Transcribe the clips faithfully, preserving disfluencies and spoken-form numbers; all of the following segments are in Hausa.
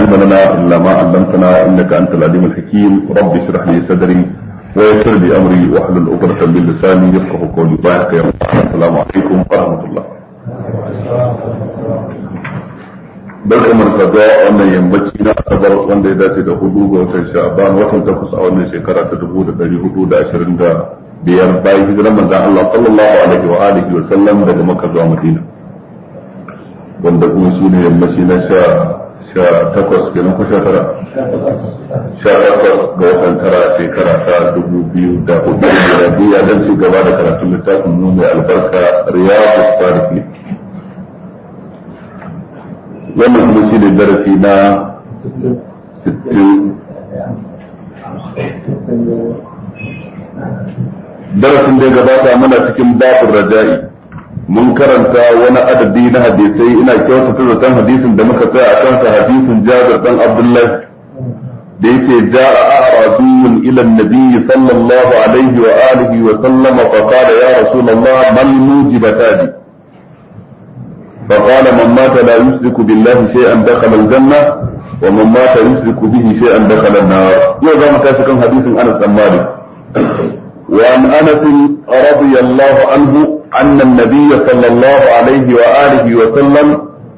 علم لنا إلا ما علمتنا إنك أنت العليم الحكيم. رب اشرح لي صدري ويسر لي أمري واحلل عقدة من لساني يفقهوا قولي. السلام عليكم ورحمة الله. barka markaba a wannan yammaci na asabar wanda ya dace da hudu ga watan sha'ban watan takwas a wannan shekara ta dubu da dari hudu da ashirin da biyar bayan hijirar manzon Allah sallallahu alaihi wa alihi wa sallam daga Makka zuwa Madina, wanda kuma shi ne yammaci na sha sha takwas kenan ko sha tara sha takwas ga watan tara shekara ta dubu biyu da hudu da biya don ci gaba da karatun littafin mu mai albarka Riyadus Salihin. wannan kuma shi ne darasi na sittin. darasin da ya gabata muna cikin babin raja'i mun karanta wani adadi na hadisai. Ina kyautata zaton hadisin da muka tsaya a kansa hadisin Jabir dan Abdullah da yake ja'a a'rabiyun ila an-nabiy sallallahu alaihi wa alihi wa sallama fa qala ya rasulullah mal mujibatani فقال من مات لا يشرك بالله شيئا دخل الجنة ومن مات يشرك به شيئا دخل النار. يوضع مكاشكا حديث أنس بن مالك. وعن أنس رضي الله عنه أن النبي صلى الله عليه وآله وسلم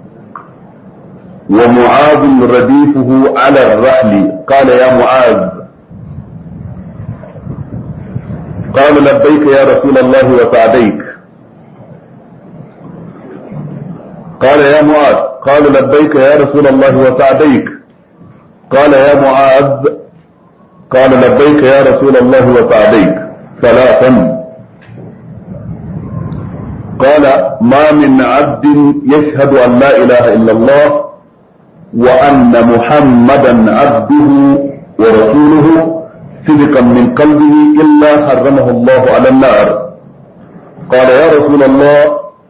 ومعاذ رديفه على الرحل قال يا معاذ قال لبيك يا رسول الله وسعديك قال يا معاذ قال لبيك يا رسول الله وسعديك قال يا معاذ قال لبيك يا رسول الله وسعديك ثلاثا قال ما من عبد يشهد أن لا إله إلا الله وأن محمدا عبده ورسوله صدقا من قلبه إلا حرمه الله على النار. قال يا رسول الله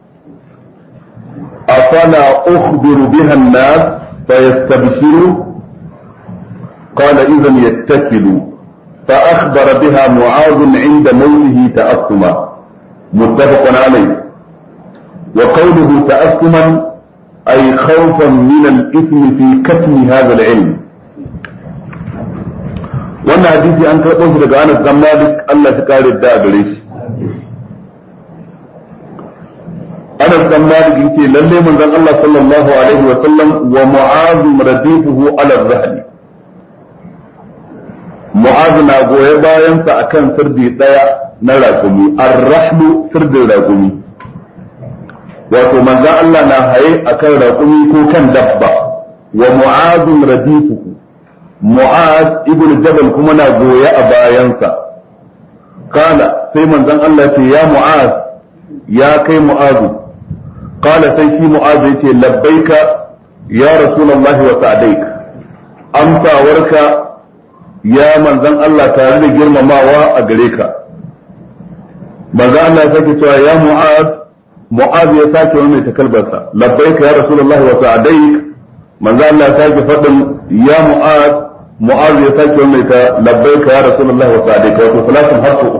أفلا أخبر بها الناس فيستبشروا؟ قال إذن يتكلوا. فأخبر بها معاذ عند موته تأثما متفق عليه. وقوله تأثما أي خوفا من الإثم في كتم هذا العلم. وانا حديثي أنك أخبر لك أنا الزمالك الله شكال الداء بريش. Anas dan Malik yace lalle manzon Allah sallallahu alaihi wa sallam wa Mu'adh radifuhu ala ar-rahl. Mu'adh na goye bayan sa akan sirdi daya na rakumi. Ar-rahlu sirdin rakumi. Wato manzon Allah na haye akan rakumi ko kan dabba. Wa Mu'adh radifuhu. Mu'adh ibn Jabal kuma na goye a bayan sa. Kana sai manzon Allah ya ce ya Mu'adh ya kai Mu'adh. قال سيشي معاذ يتي لبيك يا رسول الله وسعديك أمسى ورك يا من ذن الله تعالى جرم ماوا أقريك من ذن الله سيكي يا معاذ معاذ يساكي ومن يتكلبسا لبيك يا رسول الله وسعديك من ذن الله سيكي فضل يا معاذ معاذ يساكي ومن لبيك يا رسول الله وسعديك وفي ثلاث حرف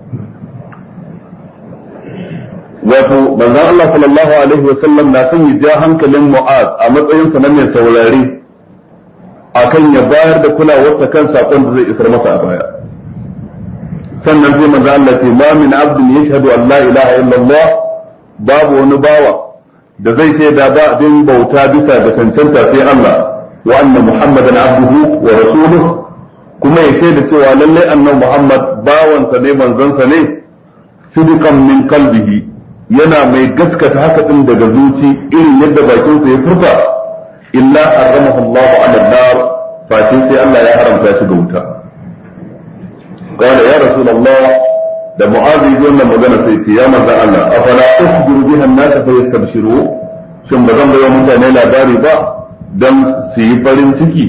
wato manzon Allah sallallahu alaihi wasallam na son ya ja hankalin Mu'az a matsayin sa na mai saurare akan ya bayar da kulawarsa kan sakon da zai isar masa a baya. Sannan sai manzon Allah ce ma min abdin yashhadu an la ilaha illallah, babu wani bawa da zai ce da ba abin bauta bisa ga cancanta sai Allah wa anna muhammadan abduhu wa rasuluhu, kuma ya ce da cewa lalle annabi Muhammad bawansa ne manzon sa ne sidiqan min qalbihi, yana mai gaskata haka din daga zuci irin yadda bakinsa ya furta, illa haramahu Allah ala nar, fatin sai Allah ya haramta shi ga wuta. Qala ya rasulullah, da Mu'adh yi wannan magana sai ce ya manzo Allah afala ukhbiru biha an-nas fa yastabshiru, shin ba zan bayar mutane labari ba dan su yi farin ciki,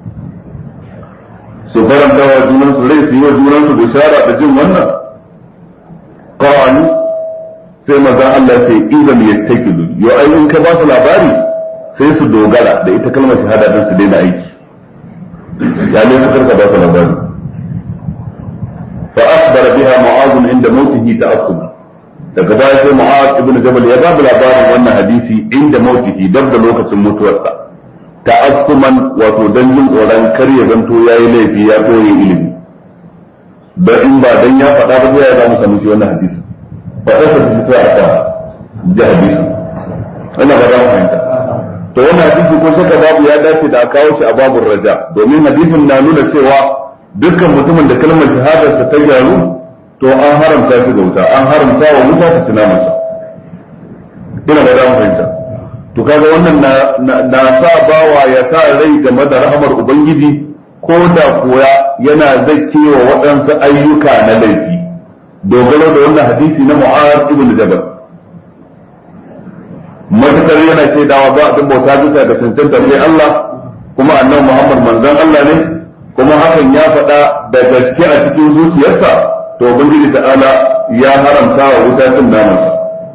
su faranta wa junan su rai, su yi wa junan su bishara da jin wannan? Qala sai maza Allah ce idan ya takilu, yau ai in ka ba su labari sai su dogara da ita kalmar shahada din su daina aiki, ya ne su karka ba su labari. fa akhbara biha Mu'adh inda mautihi ta'assub, daga baya sai Mu'adh ibn Jabal ya ba labarin wannan hadisi inda mautihi dab da lokacin mutuwarsa, ta'assuman wato dan jin tsoron kar ya zanto yayi laifi ya koyi ilimi da in ba dan ya faɗa ba sai ya ga musa miki wannan hadisi ba ta sa shi sai aka ji hadisi ina ba za mu fahimta to wannan hadisi ko saka babu ya dace da aka kawo shi a babur raja domin hadisin na nuna cewa dukkan mutumin da kalmar shahadar ta gyaru to an haramta shi da wuta an haramta wa wuta ta tuna masa ina ba za mu fahimta to kaga wannan na na sa bawa ya sa rai game da rahamar ubangiji ko da kuwa yana zakkewa waɗansu ayyuka na laifi dogaro da wannan hadisi na Mu'adh ibn Jabal matakar yana shaidawa ba abin bauta bisa ga cancanta sai Allah kuma annabi Muhammad manzon Allah ne kuma hakan ya faɗa da gaske a cikin zuciyarsa to ubangiji ta'ala ya haramta wa wuta cin namansa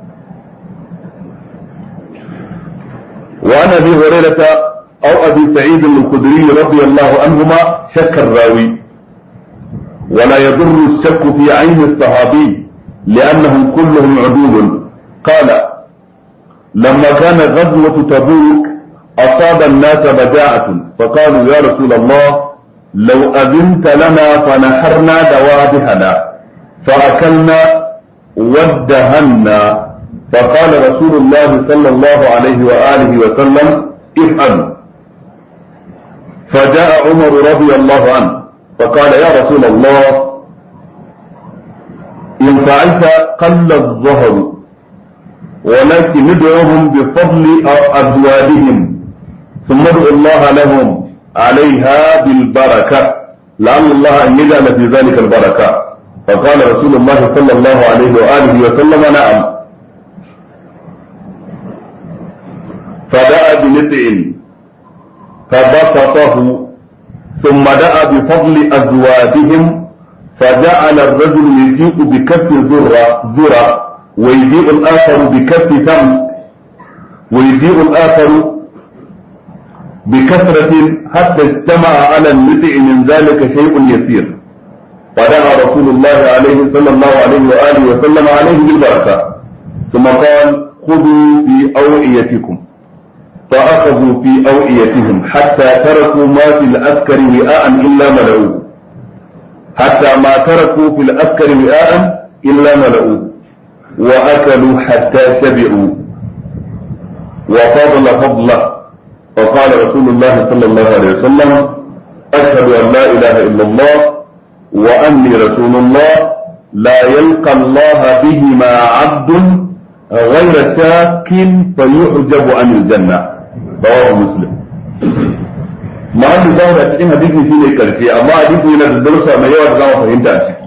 وعن ابي هريره او ابي سعيد الخدري رضي الله عنهما شك الراوي ولا يضر الشك في عين الصحابي لانهم كلهم عدول قال لما كان غزوه تبوك اصاب الناس بجاعه فقالوا يا رسول الله لو اذنت لنا فنحرنا دوابحنا فاكلنا وادهنا فقال رسول الله صلى الله عليه وآله وسلم افعلوا فجاء عمر رضي الله عنه فقال يا رسول الله إن فعلت قل الظهر ولكن ادعوهم بفضل أزواجهم ثم ادعوا الله لهم عليها بالبركة لعل الله أن يجعل في ذلك البركة فقال رسول الله صلى الله عليه وآله وسلم نعم فدعا بنطع فبسطه ثم دعا بفضل أزواجهم فجعل الرجل يجيء بكف ذرة ذرة ويجيء الآخر بكف تمر ويجيء الآخر بكثرة حتى اجتمع على النطع من ذلك شيء يسير فدعا رسول الله عليه صلى الله عليه وآله وسلم عليه بالبركة ثم قال خذوا في أوعيتكم فأخذوا في أوعيتهم حتى تركوا ما في الأسكر وعاء إلا ملؤوه حتى ما تركوا في الأسكر وعاء إلا ملؤوه وأكلوا حتى شبعوا وفضل فضله فقال رسول الله صلى الله عليه وسلم أشهد أن لا إله إلا الله وأني رسول الله لا يلقى الله بهما عبد غير شاك فيحجب عن الجنة رواه مسلم محل ظاهر cikin hadisi shine karfi amma hadisi yana da darussa mai yawa da zamu fahimta a ciki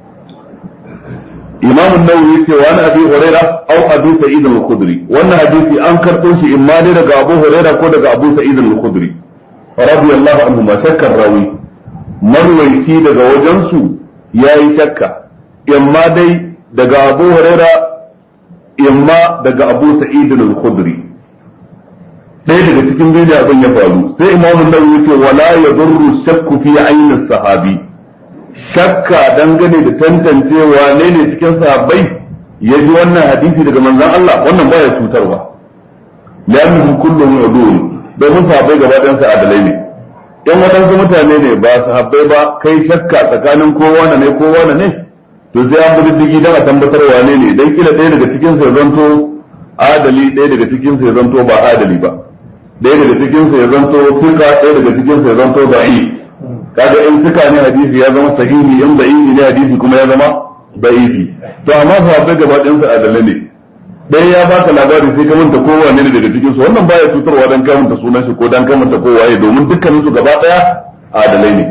Imam an-Nawawi yace wa an Abi Hurairah aw Abi Sa'id al-Khudri wannan hadisi an karɓo shi imma ne daga Abu Hurairah ko daga Abu Sa'id al-Khudri radiyallahu anhu ma shakkar rawi marwayi daga wajen su yayi shakka imma dai daga Abu Hurairah imma daga Abu Sa'id al-Khudri ɗaya daga cikin dai abin ya faru sai Imam Nawawi yace wala yadurru shakku fi ayni sahabi shakka dangane da tantancewa ne ne cikin sahabbai ya ji wannan hadisi daga manzon Allah wannan baya cutarwa li'annahu kulluhum udul domin sahabbai gaba ɗayan su adalai ne in waɗansu mutane ne ba sahabbai ba kai shakka tsakanin kowa ne kowa ne to sai an bi diddigi dan a tabbatar wane ne dan kila ɗaya daga cikin sa ya zanto adali ɗaya daga cikin sa ya zanto ba adali ba ɗaya daga cikin sa ya zanto fika ɗaya daga cikin sa ya zanto da'i kaga in fika ne hadisi ya zama sahihi in da'ifi ne hadisi kuma ya zama da'ifi to amma sahabbai gaba ɗayan sa adalai ne ɗaya ya baka labari sai ka manta kowa ne daga cikin su wannan baya cutarwa dan ka manta sunan shi ko dan ka manta kowa ya domin dukkanin su gaba ɗaya adalai ne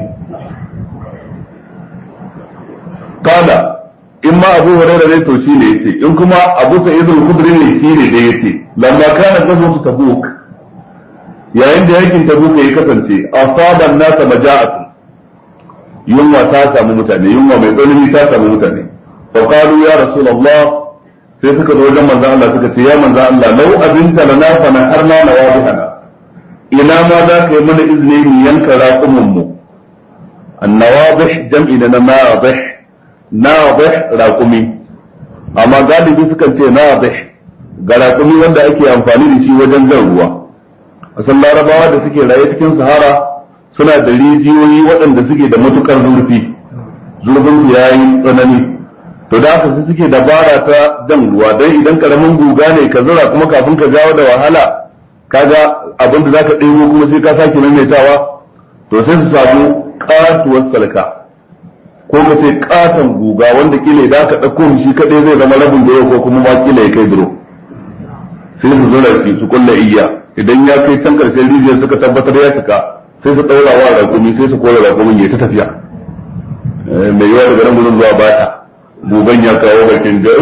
kala in ma Abu Hurairah ne to shi ne yace in kuma Abu Sa'id al-Khudri ne shi ne da yace lamma kana ghazwatu Tabuk yayin da yakin Tabuk ya kasance asaban nasa maja'atu yunwa ta samu mutane yunwa mai tsanani ta samu mutane fa qalu ya rasulullah sai suka zo wajen manzon Allah suka ce ya manzon Allah law abinta lana fa naharna nawadihana ina ma za ka yi mana izini mu yanka raqumun mu an-nawadih jam'i na nawadih nawadih raqumi amma galibi sukan ce nawadih ga raqumi wanda ake amfani da shi wajen jan ruwa a san larabawa da suke raye cikin sahara suna da rijiyoyi waɗanda suke da matukar zurfi zurfin su yayi tsanani to da haka su suke dabara ta jan ruwa dan idan karamin guga ne ka zura kuma kafin ka jawo da wahala kaga abin da zaka ɗebo kuma sai ka sake maimaitawa to sai su samu katuwar salka ko ka ce katon guga wanda kila da ka ɗauko shi kadai zai zama rabin da ko kuma ma kila ya kai duro sai su zura shi su kulla iya idan ya kai can karshen rijiyar suka tabbatar ya cika sai su ɗaura wa rakumi sai su kora rakumin ya ta tafiya mai yawa daga nan gudun zuwa bata gugan ya kawo bakin ga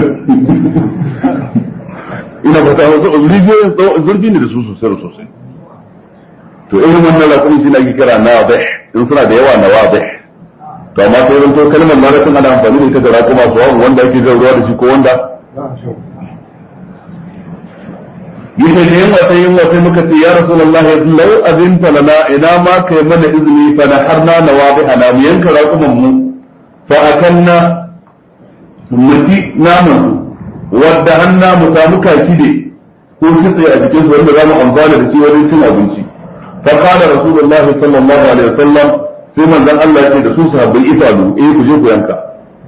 ina fata wasu rijiyoyin zurfi ne da su sosai da sosai to irin wannan rakumin shi na ake kira nawadih in suna da yawa nawadih to amma sai zan to kalmar larabcin ana amfani da ita da rakuma su wabu wanda ake zai ruwa da shi ko wanda yake da yin wata yin wata muka ce ya rasulullahi lau azinta lana ina ma kai mana izini fa na harna nawadihana mu yanka rakuman mu fa akanna muti naman wadda hanna mu samu kaki ne ko kitse a jikin su wanda za mu amfana da shi wajen cin abinci fa qala rasulullahi sallallahu alaihi wasallam sai manzon Allah ya ce da su sahabbai isalu eh ku je ku yanka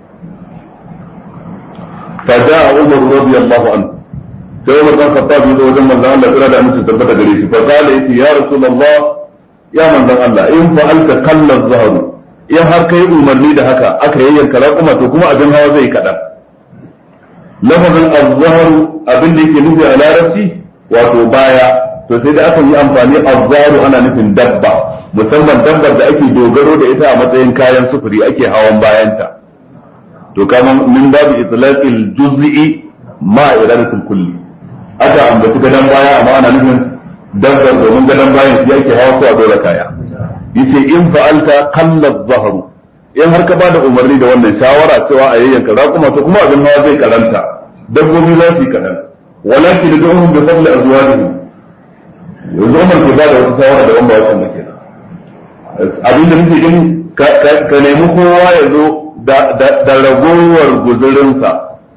fa ja'a Umar radiyallahu anhu sai Umar bin Khattab ya zo wajen manzon Allah kira da mutum tabbata gare shi fa qala ya rasulullah ya manzon Allah in fa'alta kalla az-zahru in har kai umarni da haka aka yayyanka raƙuma to kuma abin hawa zai kaɗan lafazin az-zahru abin da yake nufi a larabci wato baya to sai da aka yi amfani az-zahru ana nufin dabba musamman dabbar da ake dogaro da ita a matsayin kayan sufuri ake hawan bayanta to kama min babu itlaqil juz'i ma iradatul kulli aka ambaci gadan baya amma ana nufin dabbar domin gadan bayan shi ake hawa ko a dora kaya yace in fa'alta qalla adh-dhahru in har ka bada umarni da wannan shawara cewa a yayyanka raƙuma to kuma abin hawa zai karanta dabbobi za su yi kadan walakin du'uhum bi fadli azwajihim yanzu Umar ke bada wata shawara da wanda wannan da kenan abin da nake gani ka nemi kowa ya zo da ragowar guzurinsa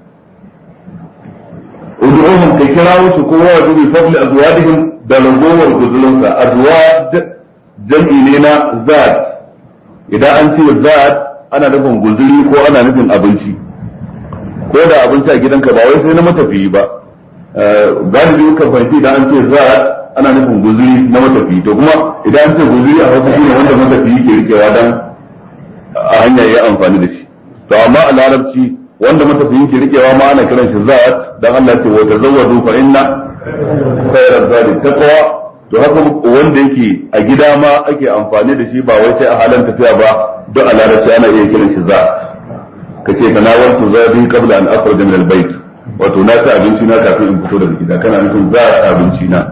ud'uhum ka kira su kowa ya zo bi fadli azwajihim da ragowar guzurinsa azwaj jam'i ne na zat idan an ce zat ana nufin guzuri ko ana nufin abinci ko da abinci a gidanka ba wai sai na matafiyi ba galibi ka fahimci idan an ce zat ana nufin guzuri na matafiyi to kuma idan an ce guzuri a hausa shine wanda matafiyi ke rikewa dan a hanya ya amfani da shi to amma a larabci wanda matafiyi ke rikewa ma ana kiran shi zat dan Allah ya ce wa tazawwadu fa inna khayra zadi taqwa to haka wanda yake a gida ma ake amfani da shi ba wai sai a halin tafiya ba duk a larabci ana iya kiran shi za ka ce kana wantu zabi qabla an akhruja min albayt wato na ci abinci na kafin in fito daga gida kana nufin za a abinci na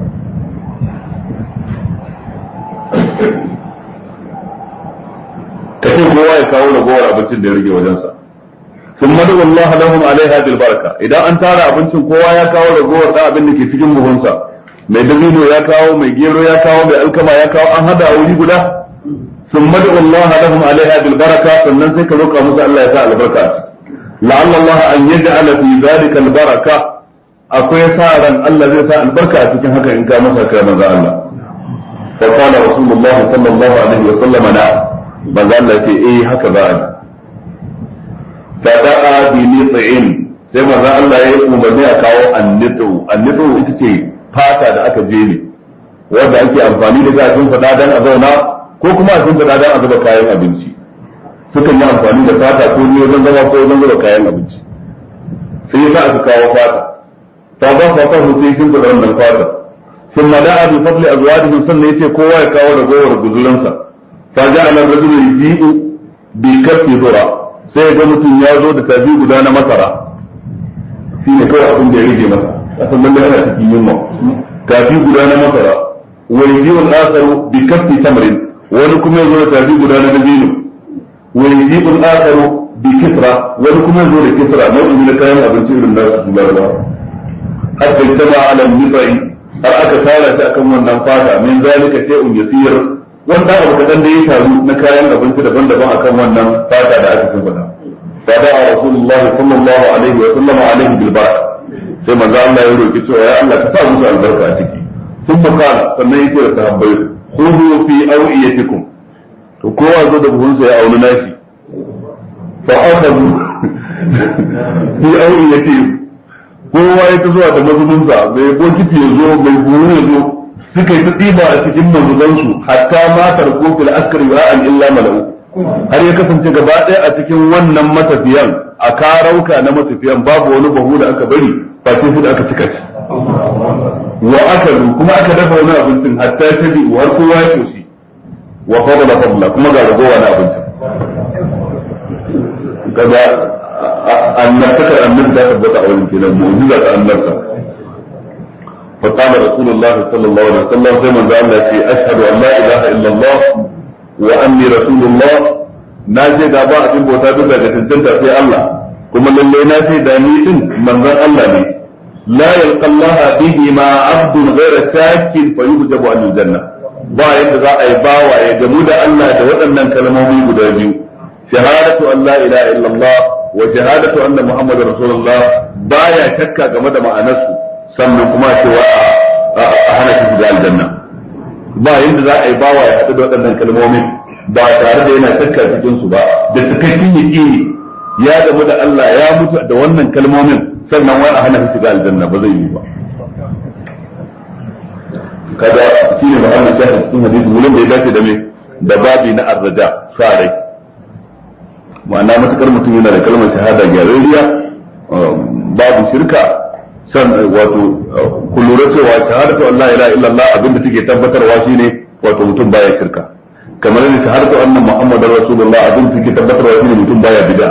ka ce kowa ya kawo ragowar abincin da ya rage wajensa sun madu Allah lahum alaiha bil baraka idan an tara abincin kowa ya kawo ragowar da abin da ke cikin buhunsa mai dabino ya kawo mai gero ya kawo mai alkama ya kawo an hada wuri guda sun madu Allah lahum alaiha bil baraka sannan sai ka roƙa musu Allah ya sa albarka a ciki la'alla Allah an yaj'ala fi dhalika al baraka akwai sa ran Allah zai sa albarka a cikin haka in ka masa kai manzo Allah fa qala rasulullah sallallahu alaihi wa sallam na manzo Allah ce eh haka za a yi fa da'a bi nit'in sai manzo Allah ya umarni a kawo annitu annitu ita ce fata da aka je ne wanda ake amfani da gafin fada dan a zauna ko kuma a fada dan a zuba kayan abinci sukan yi amfani da fata ko ne wajen zama ko wajen zuba kayan abinci sai ya sa aka kawo fata ta ba fata ko sai shin da wannan fata sun mada'a bi fadli azwajihim sannan yace kowa ya kawo ragowar guzulansa fa ja'ala ar-rajulu yaji'u bi kaffi dhura sai ga mutum ya zo da tafi guda na masara shine kawai abin da ya rige masa asan nan yana cikin yunwa tafi guda na masara wa yaji'u al-akharu bi kaffi tamrin wani kuma yazo da tafi guda na dabino wa yaji'u al-akharu bi kisra wani kuma yazo da kisra nau'in na kayan abinci irin da su larabawa hatta jama'a ala al-nisa'i har aka tara shi akan wannan fata min zalika shay'un yasir wanda abu kadan da ya taru na kayan abinci daban-daban akan wannan fata da aka tunfada fada rasulullah sallallahu alaihi wa sallam alaihi bil baraka sai manzo Allah ya roki cewa ya Allah ka sa musu albarka a ciki sun makala sannan yake da sahabbai khudu fi awiyatikum to kowa zo da buhunsa ya auna nashi fa akhadhu fi awiyatikum kowa ya ta zuwa da mazubinsa mai bokiti ya zo mai buhu ya zo suka yi ta ɗiba a cikin mazubansu hatta matar kofil askari wa'an illa mala'u har ya kasance gaba ɗaya a cikin wannan matafiyan a karauka na matafiyan babu wani bahu da aka bari ba sai su da aka cika shi wa aka kuma aka dafa wani abincin hatta ta bi har kowa ya koshi wa fadala fadla kuma ga ragowa na abincin kaga annabtakar annabi ta tabbata a wurin kenan mu'jiza ta annabta fa qala rasulullahi sallallahu alaihi wasallam sai manzo Allah ce ashhadu an la ilaha illallah wa anni rasulullah na ce ga ba abin bauta duk daga tantanta sai Allah kuma lalle na ce da ni din manzon Allah ne la yalqa Allah bihi ma 'abdun ghayra shakin fa yujab an aljanna ba yadda za a yi bawa ya gamu da Allah da waɗannan kalmomi guda biyu shahadatu an la ilaha illallah wa shahadatu anna muhammadar rasulullah baya shakka game da ma'anarsu sannan kuma cewa a hana shi da aljanna ba yanda za a yi bawa ya haɗu da waɗannan kalmomin ba tare da yana shakka cikin su ba da cikakken yaqini ya gamu da Allah ya mutu da wannan kalmomin sannan wai a hana shi da aljanna ba zai yi ba kada shi ne ma'anar shahid cikin hadisi wurin da ya dace da me da babi na arraja sa rai ma'ana matukar mutum yana da kalmar shahada gyararriya babu shirka san wato ku lura cewa shahadatu an la ilaha illallah abinda take tabbatarwa shine wato mutum baya shirka kamar ne shahadatu anna muhammadar rasulullah abinda take tabbatarwa shine mutum baya bid'a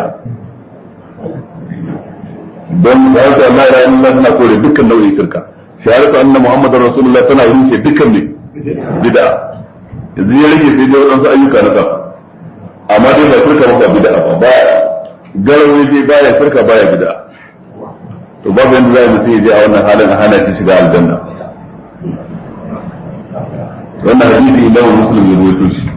don shahadatu an la ilaha illallah tana kore dukkan nau'in shirka shahadatu anna muhammadar rasulullah tana rushe dukkan ne bid'a yanzu ya rage sai dai wadansu ayyuka na kafa amma dai ba shirka ba bid'a ba ba garawi dai baya shirka baya bid'a to babu yanda zai mutum ya je a wannan halin a hana shi shiga aljanna wannan hadisi Imam Muslim ya rawaito shi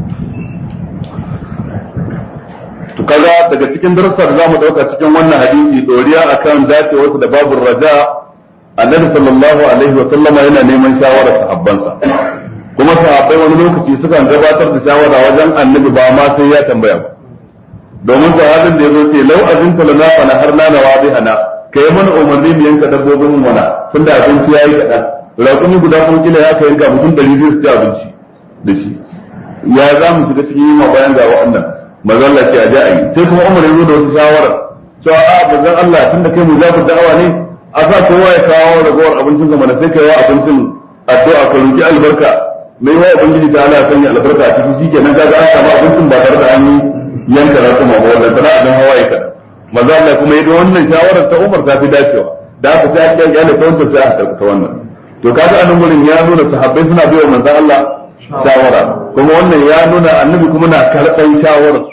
to kaga daga cikin darussan da zamu dauka cikin wannan hadisi doriya akan dacewarsa da babu raja annabi sallallahu alaihi wa sallama yana neman shawarar sahabbansa kuma sahabbai wani lokaci sukan gabatar da shawara wajen annabi ba ma sai ya tambaya ba domin sahabin da yazo ce lau azinta lana fa naharna nawadihana kai mana umarni mu yanka dabbobin mu mana tunda abinci yayi kadan raƙumi guda ko kila ya kai yanka mutum ɗari biyu su ci abinci da shi ya za mu shiga cikin yunwa bayan ga wa'annan manzon Allah ce a ji a yi sai kuma Umar ya zo da wasu shawara cewa a manzon Allah tunda kai mu zaku da'awa ne a sa kowa ya kawo ragowar abincin zamana sai kai wa abincin addu'a ka roki albarka mai wa ubangiji ta Allah sanya albarka a cikin shikenan kaga an samu abincin ba tare da an yi yanka da kuma ba wannan tana abin hawaye kada manzo Allah kuma yayin wannan shawarar ta Umar ta fi dacewa da aka ta ga yana ta wannan sai aka ta wannan to kaga anan gurin ya nuna sahabbai suna biyo manzo Allah shawara kuma wannan ya nuna annabi kuma na karɓar shawarar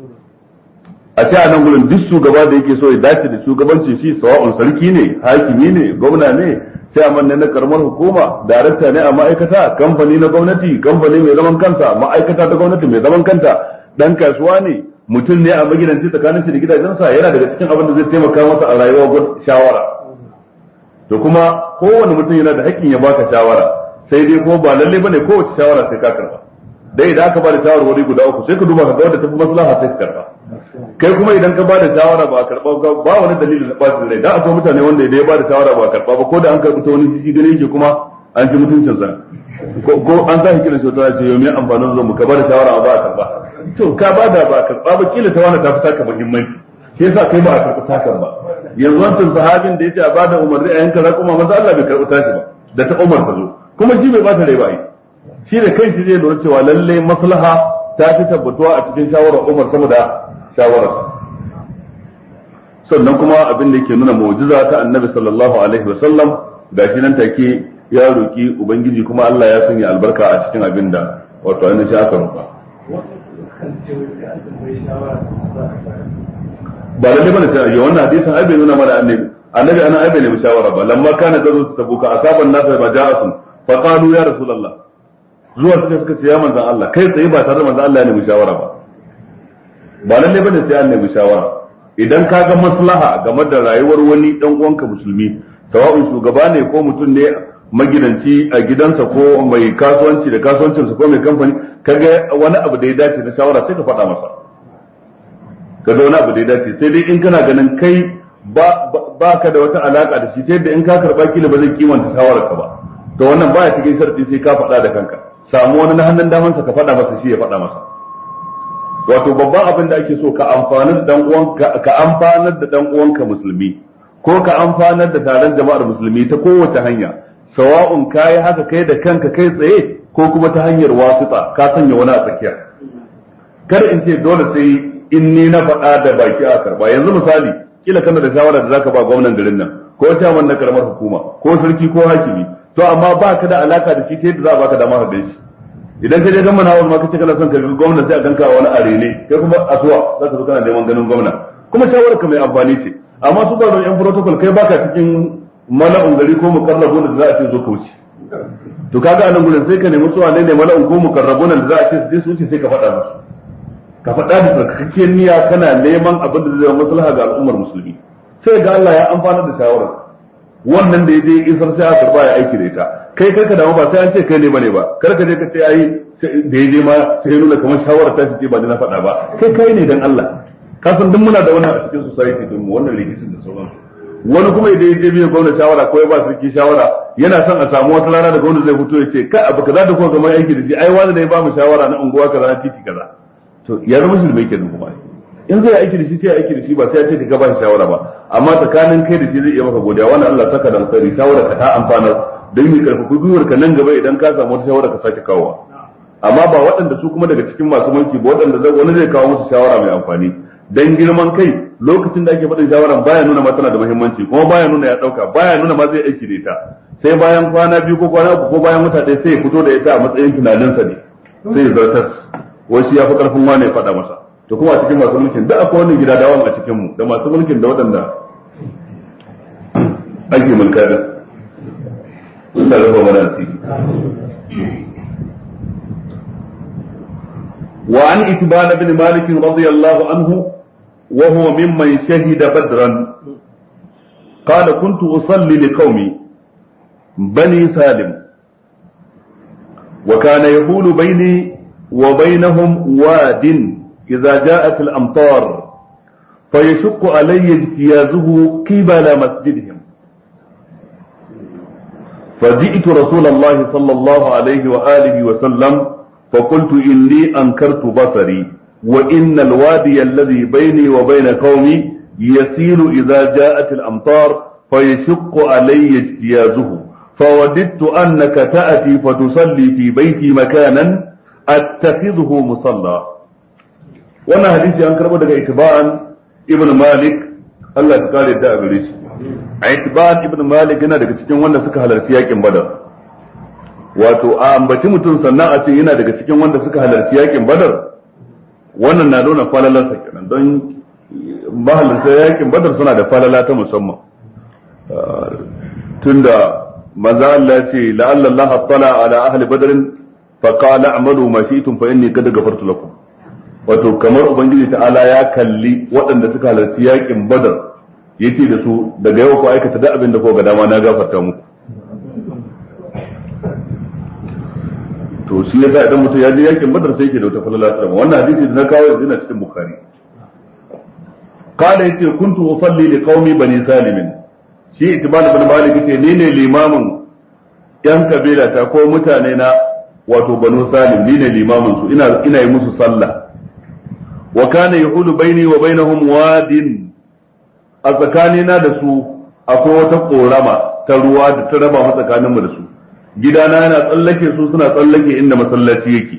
a ce anan gurin duk shugaba da yake so ya dace da shugabanci shi sawa'un sarki ne hakimi ne gwamna ne sai a manne na karamar hukuma darakta ne a ma'aikata kamfani na gwamnati kamfani mai zaman kansa ma'aikata ta gwamnati mai zaman kanta dan kasuwa ne mutum ne a magidanci tsakanin shi da gidajensa yana daga cikin abin da zai taimaka masa a rayuwar shawara to kuma kowane mutum yana da haƙƙin ya baka shawara sai dai ko ba lalle bane kowace shawara sai ka karba dai idan aka bada shawarwari guda uku sai ka duba ka ga wanda tafi maslaha sai ka karba kai kuma idan ka bada shawara ba karba ba wani dalili na bacin rai dan akwai mutane wanda idan ya bada shawara ba karba ba ko da an karbi ta wani shi gane yake kuma an ci mutuncin sa ko an sa hikirin shi ta ce yau me amfanin zo mu ka bada shawara ba a karba to ka bada ba karba ba kila ta wani ta fi taka muhimmanci shi yasa kai ba a karbi takan ba yanzu wancan sahabin da yace a bada umarni a yanka raƙuma manzo Allah bai karbi tashi ba da ta Umar ta zo kuma shi bai bata rai ba ai shi da kai shi zai lura cewa lalle maslaha ta fi tabbatuwa a cikin shawarar Umar sama da shawarar sannan kuma abin da yake nuna mu'jiza ta Annabi sallallahu alaihi wasallam gashi nan take ya roki ubangiji kuma Allah ya sanya albarka a cikin abin da wato ainihin shi aka roka ba lalle bane sai ya wannan hadisin ai bai nuna mana annabi annabi ana ai bai nemi shawara ba lamma kana gazo tabuka asaban nasa ba ja'atun fa qalu ya rasulullah zuwa suka suka ce ya manzon Allah kai tsaye ba tare da manzon Allah ya nemi shawara ba ba lalle bane sai an nemi shawara idan ka ga maslaha game da rayuwar wani dan uwanka musulmi sawa'un shugaba ne ko mutum ne magidanci a gidansa ko mai kasuwanci da kasuwancinsa ko mai kamfani kaga wani abu da ya dace na shawara sai ka faɗa masa kaga wani abu da ya dace sai dai in kana ganin kai ba ba ka da wata alaka da shi ta yadda in ka karba kila ba zai kimanta shawararka ba to wannan baya cikin sharadi sai ka faɗa da kanka samu wani na hannun damansa ka faɗa masa shi ya faɗa masa wato babban abin da ake so ka amfanar da dan uwanka ka amfanar da dan uwanka musulmi ko ka amfanar da taron jama'ar musulmi ta kowace hanya sawa'un kai haka kai da kanka kai tsaye ko kuma ta hanyar wasita ka sanya wani a tsakiya kar in ce dole sai in ni na faɗa da baki a karba yanzu misali kila kana da shawara da zaka ba gwamnan garin nan ko chairman na karamar hukuma ko sarki ko hakimi to amma ba ka da alaka da shi ta yadda za a baka dama ka gaishe idan ka je gan mana ma kace kana son ka ga gwamna sai a ganka wani arene kai kuma asuwa za ka zo kana neman ganin gwamna kuma shawarar ka mai amfani ce amma su ba da yan protocol kai baka cikin mala'un gari ko mukarrabun da za a ce zo ka wuce to kaga anan gurin sai ka nemi suwa ne ne mala'un ko mukarrabun da za a ce su wuce sai ka faɗa musu ka faɗa da tsarkakakken niyya kana neman abin da zai maslaha ga al'ummar musulmi sai ga Allah ya amfana da shawarar wannan da ya je isar sai aka karba ya aiki da ita kai karka damu ba sai an ce kai ne bane ba karka je ka ce ai da ya je ma sai ya nuna kamar shawarar ta ce ba da na faɗa ba kai kai ne dan Allah ka san duk muna da wannan a cikin society din mu wannan rikicin da sauransu wani kuma idan ya je biyan gwamnati shawara ko ya ba sarki shawara yana son a samu wata rana da gwamnati zai fito ya ce kai abu kaza da kuma kamar aiki da shi ai wani da ya ba mu shawara na unguwa kaza na titi kaza to ya zama shi mai kenan kuma in zai aiki da shi sai aiki da shi ba sai ya ce ka ba shi shawara ba amma tsakanin kai da shi zai iya maka godiya wannan Allah saka da alkhairi shawara ka ta amfana don yi karfafa gwiwar ka nan gaba idan ka samu wata shawara ka sake kawowa amma ba waɗanda su kuma daga cikin masu mulki ba waɗanda wani zai kawo musu shawara mai amfani dan girman kai lokacin da ake faɗin shawaran baya nuna ma tana da muhimmanci kuma baya nuna ya ɗauka baya nuna ma zai aiki da ita sai bayan kwana biyu ko kwana uku ko bayan wata ɗaya sai ya fito da ita a matsayin tunaninsa ne sai ya zartas wasu ya fi ƙarfin wane ya faɗa masa to kuma a cikin masu mulkin da akwai wani gida dawon a cikin mu da masu mulkin da waɗanda ake mulka da sun da rufa mana asiri wa an itban ibn malik radiyallahu anhu wa huwa mimman shahida badran qala kuntu usalli liqaumi bani salim wa kana yaqulu bayni wa bainahum wadin إذا جاءت الأمطار فيشق علي اجتيازه قبل مسجدهم فجئت رسول الله صلى الله عليه وآله وسلم فقلت إني أنكرت بصري وإن الوادي الذي بيني وبين قومي يسيل إذا جاءت الأمطار فيشق علي اجتيازه فوددت أنك تأتي فتصلي في بيتي مكانا أتخذه مصلى. wannan hadisi an karbo daga Itban ibn Malik Allah ya kare da gare shi Itban ibn Malik yana daga cikin wanda suka halarci yakin Badar wato a ambaci mutum sannan a ce yana daga cikin wanda suka halarci yakin Badar wannan na nuna falalarsa kenan don mahalarta yakin Badar suna da falala ta musamman tunda manzo Allah ya ce la'alla Allah attala ala ahli badr fa qala a'malu ma shi'tum fa inni qad ghafartu lakum wato kamar ubangiji ta'ala ya kalli waɗanda suka halarci yakin badar yace da su daga yau ku aikata da abin da ko ga dama na gafarta muku to shi yasa idan mutum ya je yakin badar sai yake da wata falala ta wannan hadisi da na kawo yanzu na cikin bukhari qala yace kuntu usalli li qaumi bani salim shi itibal ibn malik yace ni ne limamin yan kabila ta ko mutane na wato banu salim ni ne limamin su ina ina yi musu sallah wa kana yahulu baini wa bainahum wadin a tsakanina da su akwai wata korama ta ruwa da ta raba mu tsakanin mu da su gidana yana tsallake su suna tsallake inda masallaci yake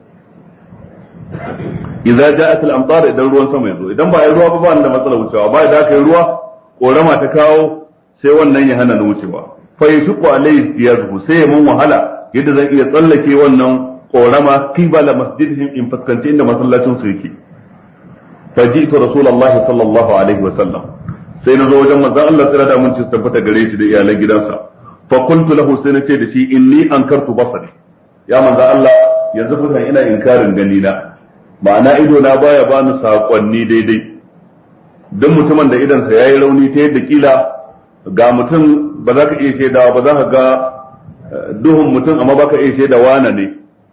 idza ja'at al-amtar idan ruwan sama yazo idan ba ai ruwa ba ba da matsala wucewa ba idan kai ruwa korama ta kawo sai wannan ya hana ni wucewa fa yashqu alayhi istiyazuhu sai mun wahala yadda zan iya tsallake wannan korama qibala masjidihim in fuskanci inda masallacin su yake فجئت رسول الله صلى الله عليه وسلم sai na zo wajen manzon Allah tsira da mun ci tabbata gare shi da iyalan gidansa fa qultu lahu sai na ce da shi inni ankartu basari ya manzon Allah yanzu fa ina inkarin gani na ma'ana ido na baya bani sakonni daidai dan mutumin da idan sa yayi rauni ta yadda kila ga mutum ba za ka iya shaidawa ba za ka ga duhun mutum amma baka iya shaida wane ne,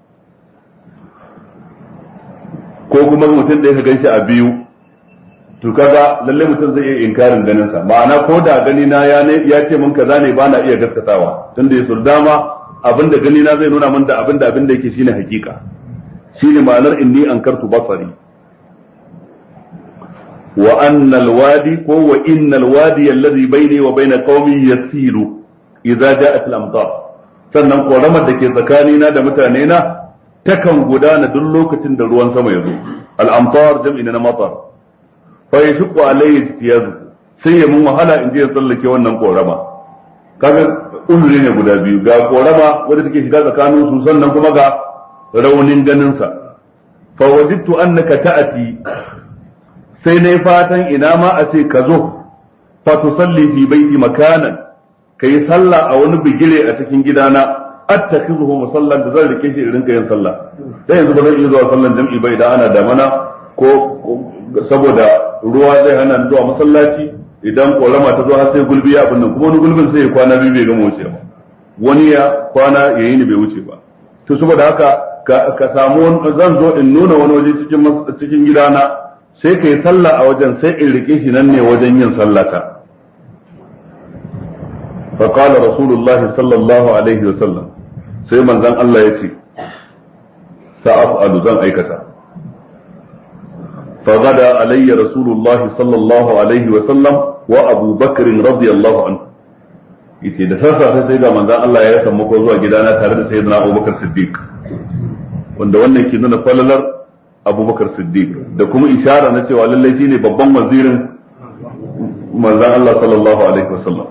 ko kuma mutum da ya ganshi a biyu, to kaga lalle mutum zai iya inkarin ganin sa, ma'ana ko da gani na ya ne ya ce mun kaza ne ba na iya gaskatawa, tunda ya dama abinda gani na zai nuna min da abinda abinda yake shine hakika, shine ma'anar inni ankartu basari. wa anna alwadi ko wa inna alwadi alladhi bayni wa bayna qaumi yasilu idza ja'at al-amtar, sannan koramar da ke tsakanina da mutane na takan gudana duk lokacin da ruwan sama ya zo. al-amtar jam'i na matar, fa yashqu alayhi ijtiyazu, sai ya mun wahala in je ya tsallake wannan korama. kaga uzuri ne guda biyu, ga korama wanda take shiga tsakanin su, sannan kuma ga raunin ganin sa. fa wajidtu annaka ta'ati, sai nayi fatan ina ma a ce ka zo, fa tusalli fi baiti makanan, kai sallah a wani bigire a cikin gidana, attakhizuhu musallan, da zan rike shi irin yin sallah. dan yanzu ba zan iya zuwa sallan jam'i ba idan ana damana, ko saboda ruwa zai hana zuwa masallaci, idan korama ta zo har sai gulbi ya abin nan, kuma wani gulbin sai ya kwana biyu bai gama wuce ba, wani ya kwana ya yi ni bai wuce ba. to saboda haka ka, ka samu zan zo in nuna wani waje cikin cikin gidana, sai kai sallah a wajen, sai in rike shi nan ne wajen yin sallata. fa qala rasulullah sallallahu alaihi wa sallam, sai manzon Allah ya ce sa'afalu, zan aikata. fa gada alayya rasulullah sallallahu alaihi wa sallam wa Abu Bakr radiyallahu anhu, yace da sassa sai ga manzon Allah ya samu ko zuwa gidana tare da sayyidina Abu Bakr Siddiq, wanda wannan ke nuna falalar Abu Bakr Siddiq da kuma ishara na cewa lallai shine babban wazirin manzon Allah sallallahu alaihi wa sallam.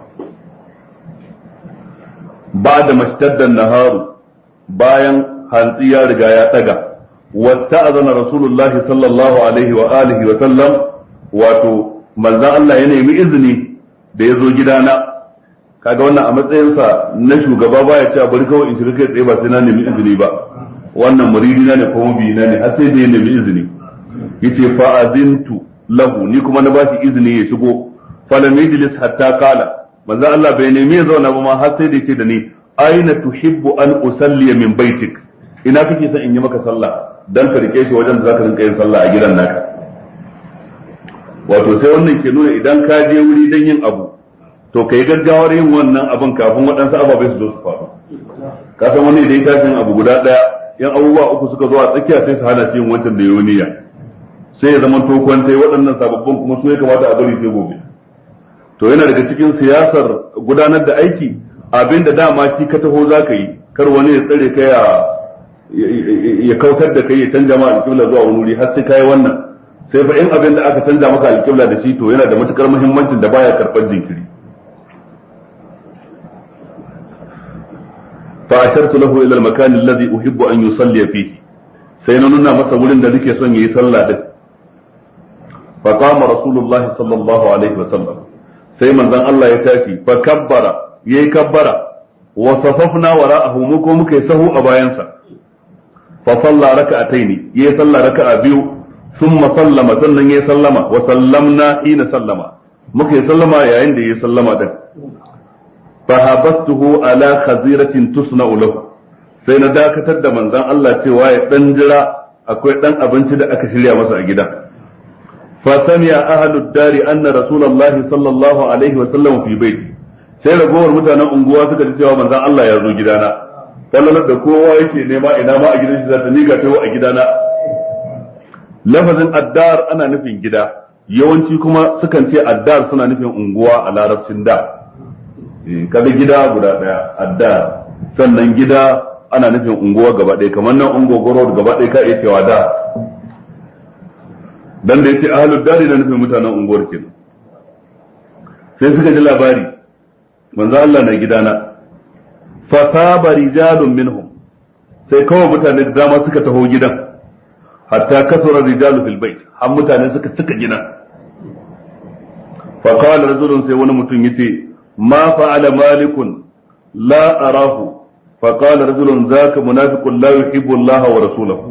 ba'da mashtadda an-nahar, bayan hantsi ya riga ya daga, wasta'azana rasulullahi sallallahu alaihi wa alihi wa sallam, wato manzon Allah ya nemi izini da ya zo gidana. kaga wannan a matsayinsa na shugaba baya cewa bari kawai in shiga kai tsaye ba sai na nemi izini ba, wannan muridina ne ko mabiyina ne, har sai da ya nemi izini. yace fa azintu lahu, ni kuma na bashi izini ya shigo. falam yajlis hatta qala, manzo Allah bai nemi ya zauna ba ma har sai da yake da ni, aina tuhibbu an usalli min baitik, ina kake son in yi maka sallah, dan ka rike shi wajen da zaka rinka yin sallah a gidan naka. wato sai wannan ke nuna idan ka je wuri dan yin abu, to kai gaggawar yin wannan abin kafin waɗansu ababai su zo su faru. ka san wani da ya tashi abu guda ɗaya, yan abubuwa uku suka zo a tsakiya sai su hana shi yin wancan da yoniya, sai ya zama to kwantai waɗannan sababbin kuma su ya kamata a bari sai gobe. to yana daga cikin siyasar gudanar da aiki, abinda dama shi ka taho za ka yi, kar wani ya tsare ka ya kautar da kai ya canja ma alƙibla zuwa wani wuri har sai ka yi wannan. sai fa in abin da aka canja maka alƙibla da shi to yana da matukar muhimmancin da baya karɓar jinkiri. fa ashartu lahu ila al-makan alladhi uhibbu an yusalli fihi, sai na nuna masa wurin da nake son yayi sallah din. fa qama rasulullahi sallallahu alaihi wa sallam, sai manzon Allah ya tashi, fa kabbara, yayi kabbara, wa safafna wara'ahu, mu ko muka yi sahu a bayansa. fa salla raka'ataini, yayi salla raka'a biyu, thumma sallama, sannan yayi sallama, wa sallamna hina sallama, muka yi sallama yayin da yayi sallama din. fa habastuhu ala khaziratin tusna'u lahu, sai na dakatar da manzon Allah cewa ya dan jira, akwai dan abinci da aka shirya masa a gida. فسمع أهل الدار أن رسول الله صلى الله عليه وسلم في بيتي, sai ragowar mutanen unguwa suka ji cewa manzon Allah ya zo gidana. kallalar da kowa yake nema ina ma a gidan shi za ta niga ta a gidana. lafazin addar ana nufin gida, yawanci kuma sukan ce addar suna nufin unguwa a larabcin da. kada gida guda daya addar, sannan gida ana nufin unguwa gaba ɗaya, kamar nan ungogoro gaba ɗaya ka iya cewa da. dan da yace ahlud dari da nufin mutanen unguwar kenan. sai suka ji labari manzo Allah na gidana, fa saba rijalun minhum, sai kawai mutane da dama suka taho gidan, hatta kasura rijalu fil bait, har mutane suka cika gidan. fa qala rajulun, sai wani mutum yace ma fa'ala malikun la arahu, fa qala rajulun zaka munafiqun la yuhibbu Allah wa rasulahu.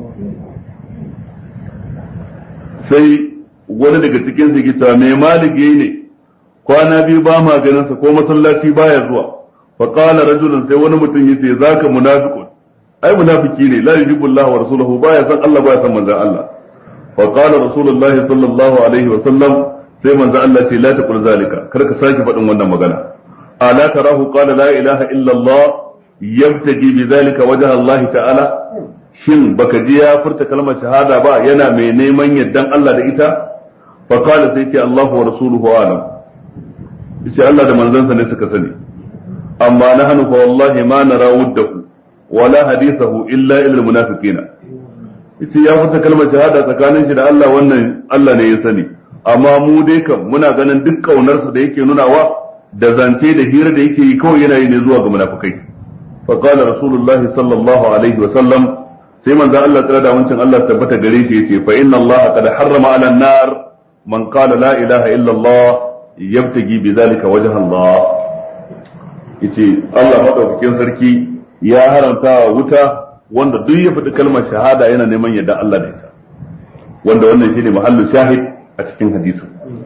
sai wani daga cikin su gita mai maliki ne, kwana biyu ba ma ganin sa ko masallaci baya zuwa. fa qala rajulun sai wani mutum yace zaka munafiqun ai munafiki ne la yuhibbu Allah wa rasuluhu baya san Allah baya san manzon Allah fa qala rasulullahi sallallahu alaihi wa sallam sai manzon Allah ce la taqul zalika kar ka saki faɗin wannan magana ala tarahu qala la ilaha illa Allah yabtaji bi zalika wajha Allah ta'ala shin baka ji ya furta kalmar shahada ba yana mai neman yaddan Allah da ita fa qala sai ce Allahu wa rasuluhu alam sai Allah da manzansa ne suka sani amma nahnu fa wallahi ma nara wuddahu wala hadithahu illa ilal munafiqina yace ya furta kalmar shahada tsakanin shi da Allah wannan Allah ne ya sani amma mu dai kam muna ganin duk kaunarsa da yake nunawa da zance da hira da yake yi kawai yana yi ne zuwa ga munafikai fa qala rasulullahi sallallahu alaihi wa sallam sai manzo Allah tsara da wancin Allah tabbata gare shi yace fa inna Allah qad harrama ala an-nar man qala la ilaha illa Allah yabtagi bi zalika wajha Allah yace Allah madaukakin sarki ya haramta wuta wanda duk ya faɗi kalmar shahada yana neman yadda Allah da ita wanda wannan shine mahallu shahid a cikin hadisi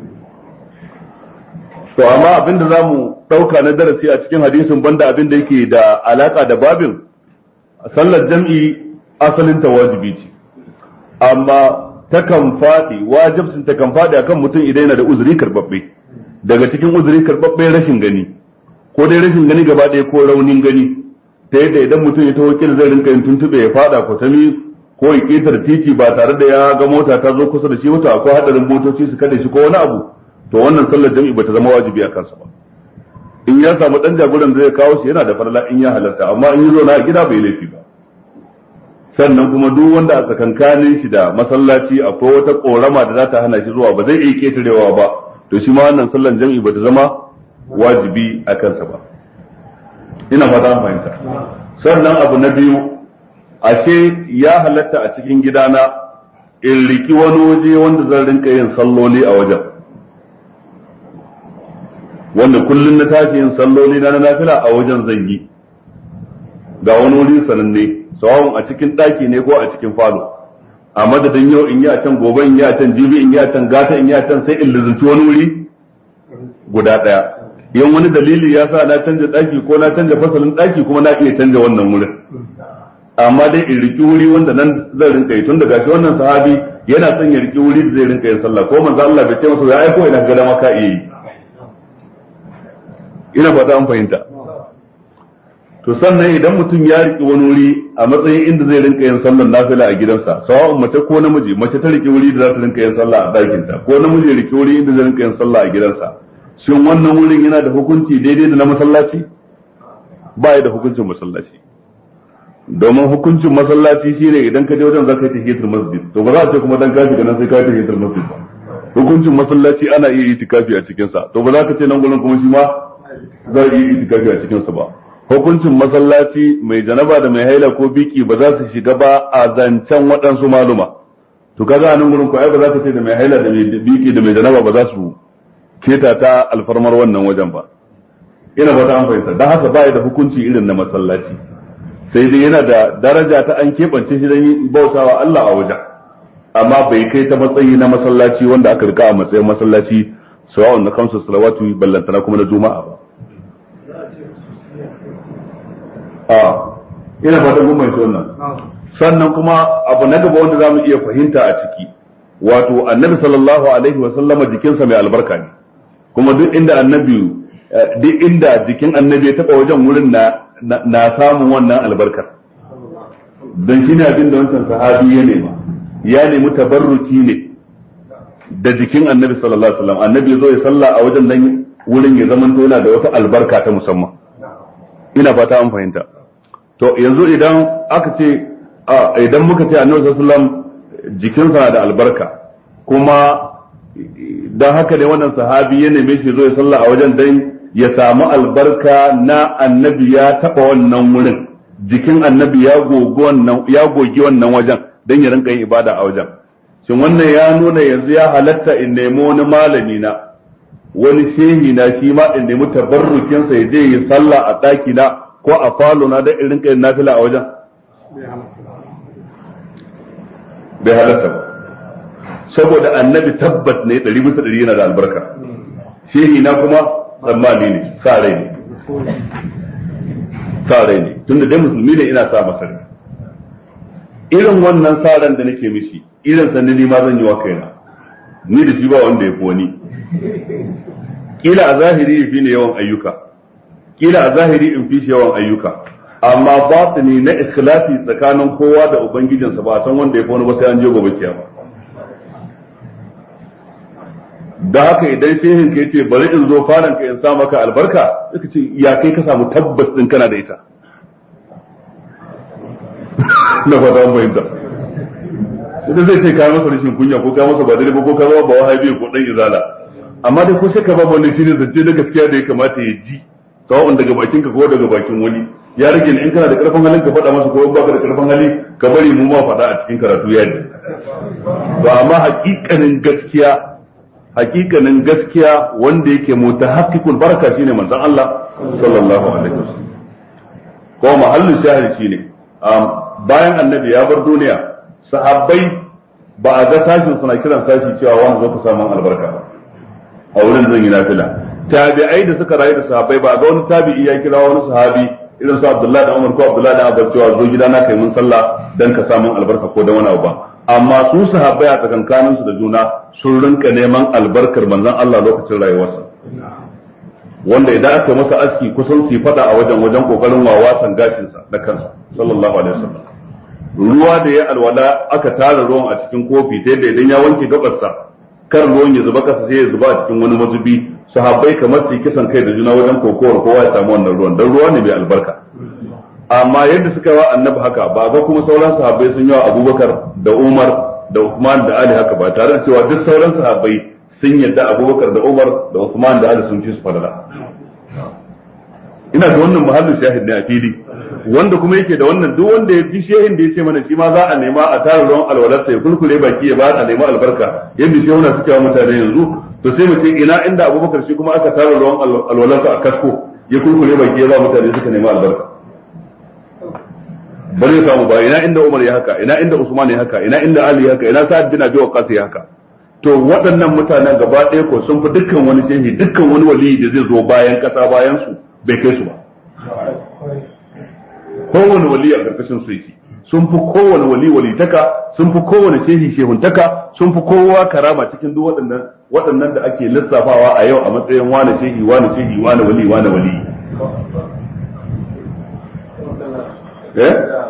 to amma abinda zamu dauka na darasi a cikin hadisin banda abinda yake da alaka da babin sallar jam'i asalin ta wajibi ce amma takan faɗi wajibcin takan faɗi akan mutum idan yana da uzuri karbabbe daga cikin uzuri karbabbe rashin gani ko dai rashin gani gaba ɗaya ko raunin gani ta yadda idan mutum ya taho kila zai rinka yin tuntube ya fada kwatami ko ya ketar titi ba tare da ya ga mota ta zo kusa da shi wata akwai hadarin motoci su kada shi ko wani abu to wannan sallar jami'i bata zama wajibi a kansa ba in ya samu dan jagoran da zai kawo shi yana da farla in ya halarta amma in yi zo na gida bai laifi ba sannan kuma duk wanda a tsakankanin shi da masallaci akwai wata korama da za ta hana shi zuwa ba zai iya ketarewa ba to shi ma wannan sallar jami'i bata zama wajibi a kansa ba ina fata an fahimta sannan abu na biyu ashe ya halatta a cikin gidana in riki wani waje wanda zan rinka yin salloli a wajen wanda kullum na tashi yin salloli na nafila a wajen zan yi ga wani wuri sananne sawawun a cikin ɗaki ne ko a cikin falo a madadin yau in yi a can gobe in yi a can jibi in yi a can gata in yi a can sai in lizunci wani wuri guda ɗaya yan wani dalili ya sa na canja daki ko na canja fasalin daki kuma na iya canja wannan wurin amma dai in riki wuri wanda nan zan rinka yi tun daga shi wannan sahabi yana son ya riki wuri da zai rinka yin sallah ko manzo Allah bai ce masa ya aiko ina ga dama ka iya yi ina fata an fahimta to sannan idan mutum ya riki wani wuri a matsayin inda zai rinka yin sallar nafila a gidansa sawa'un mace ko namiji mace ta riki wuri da za ta rinka yin sallah a ɗakinta ko namiji ya riki wuri inda zai rinka yin sallah a gidansa shin wannan wurin yana da hukunci daidai da na masallaci ba ya da hukuncin masallaci domin hukuncin masallaci shine idan ka je wajen zaka yi tahiyatul masjid to ba za a ce kuma dan kafi ganin sai ka yi tahiyatul masjid ba hukuncin masallaci ana iya itikafi a cikin sa to ba za ka ce nan gurin kuma shi ma za a iya itikafi a cikin sa ba hukuncin masallaci mai janaba da mai haila ko biki ba za su shiga ba a zancen waɗansu maluma to kaga a nan gurin ko ai ba za ka ce da mai haila da mai biki da mai janaba ba za su keta ta alfarmar wannan wajen ba ina ba ta an fahimta don haka ba da hukunci irin na masallaci sai dai yana da daraja ta an keɓance shi don bautawa Allah a wajen amma bai kai ta matsayi na masallaci wanda aka rika a matsayin masallaci sawa'un na kamsu salawatu ballantana kuma na juma'a ba a ina ba ta gummanci wannan sannan kuma abu na gaba wanda za mu iya fahimta a ciki wato annabi sallallahu alaihi wa sallama jikinsa mai albarka ne kuma duk inda annabi duk inda jikin annabi ya taba wajen wurin na na samun wannan albarkar don shine abin da wancan sahabi ya nema ya nemi tabarruki ne da jikin annabi sallallahu alaihi wasallam annabi ya zo ya salla a wajen nan wurin ya zama yana da wata albarka ta musamman ina fata an fahimta to yanzu idan aka ce idan muka ce annabi sallallahu alaihi wasallam jikinsa na da albarka kuma don haka ne wannan sahabi ya neme shi zo ya sallah a wajen dan ya samu albarka na annabi ya taba wannan wurin jikin annabi ya gogi wannan ya gogi wannan wajen dan ya rinka yin ibada a wajen shin wannan ya nuna yanzu ya halatta in nemi wani malami na wani shehi na shi ma in nemi tabarrukin sa ya je yi sallah a daki na ko a falo na dan in rinka yin nafila a wajen bai halatta ba saboda annabi tabbat ne ɗari bisa ɗari yana da albarka shehi na kuma tsammani ne sa rai ne sa rai ne tunda dai musulmi ne ina sa masa rai irin wannan sa ran da nake mishi irin sanni ni ma zan yi wa kaina ni da shi ba wanda ya fi wani kila a zahiri ya fi ne yawan ayyuka kila a zahiri in fi shi yawan ayyuka amma batini na ikhlasi tsakanin kowa da ubangijinsa ba san wanda ya fi wani ba sai an je gobe kiyama da haka idan shehin ka yace bari in zo faran ka in sa maka albarka suka ce ya kai ka samu tabbas din kana da ita na fata mai da idan zai ce ka masa rashin kunya ko ka masa ba daidai ba ko ka ba wahabi ko dan izala amma dai ko sai ka ba wannan shine zance da gaskiya da ya kamata ya ji sawa'un daga bakin ka ko daga bakin wani ya rage in kana da karfin halin ka faɗa masa ko ba ka da karfin hali ka bari mu ma faɗa a cikin karatu ya ji to amma hakikanin gaskiya hakikanin gaskiya wanda yake mutahaqqiqul baraka shine manzon Allah sallallahu alaihi wasallam ko mahallin shahidi shine bayan annabi ya bar duniya sahabbai ba a ga sashin suna kiran sashi cewa wani zo ku samu albarka ba a wurin zan yi nafila tabi'ai da suka rayu da sahabbai ba a ga wani tabi'i ya kira wani sahabi irin su Abdullahi da Umar ko Abdullahi da Abbas cewa zo gidana kai mun sallah dan ka samu albarka ko da wani abu ba amma su sahabbai a tsakankanin su da juna sun rinka neman albarkar manzon Allah lokacin rayuwarsa wanda idan aka masa aski kusan su fada a wajen wajen kokarin wawasan gashin sa da kansa sallallahu alaihi wasallam ruwa da ya alwala aka tara ruwan a cikin kofi ta yadda idan ya wanke gabarsa kar ruwan ya zuba kasa sai ya zuba a cikin wani mazubi sahabbai kamar su kisan kai da juna wajen kokowar kowa ya samu wannan ruwan dan ruwa ne mai albarka amma yadda suka yi wa annabi haka ba ga kuma sauran sahabbai sun yi wa Abubakar da Umar da Uthman da Ali haka ba tare da cewa duk sauran sahabbai sun yadda Abubakar da Umar da Uthman da Ali sun ci su fadala ina da wannan muhallin shahid ne a fili wanda kuma yake da wannan duk wanda ya ji shehin da ya ce mana shi ma za a nema a tara ruwan alwalarsa ya kulkule baki ya ba a nema albarka yadda shehuna suke wa mutane yanzu to sai mu ce ina inda Abubakar shi kuma aka tara ruwan alwalarsa a kasko ya kulkule baki ya ba mutane suka nema albarka bari samu ba ina inda Umar ya haka ina inda Usman ya haka ina inda Ali ya haka ina Sa'ad bin Abi Waqqas ya haka to waɗannan mutanen gaba ɗaya ko sun fi dukkan wani shehi dukkan wani wali da zai zo bayan kasa bayan su bai kai su ba kowane wali a karkashin su yake sun fi kowane wali walitaka sun fi kowane shehi shehuntaka sun fi kowa karama cikin duk waɗannan waɗannan da ake lissafawa a yau a matsayin wani shehi wani shehi wani wali wani wali eh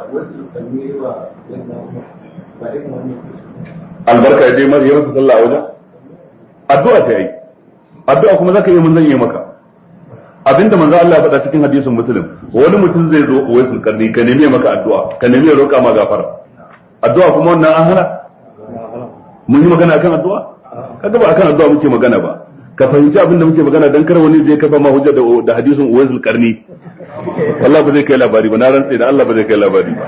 albarka dai mar yawan sallah wajen addu'a ta yi addu'a kuma zaka yi mun zan yi maka abinda manzo Allah ya faɗa cikin hadisin Muslim wani mutum zai zo waisul karni ka nemi maka addu'a ka nemi roƙa ma gafara addu'a kuma wannan an hana mun yi magana akan addu'a kaga ba akan addu'a muke magana ba ka fahimci abinda muke magana dan kar wani zai kafa ma hujja da hadisin waisul karni wallahi ba zai kai labari ba na rantsa da Allah ba zai kai labari ba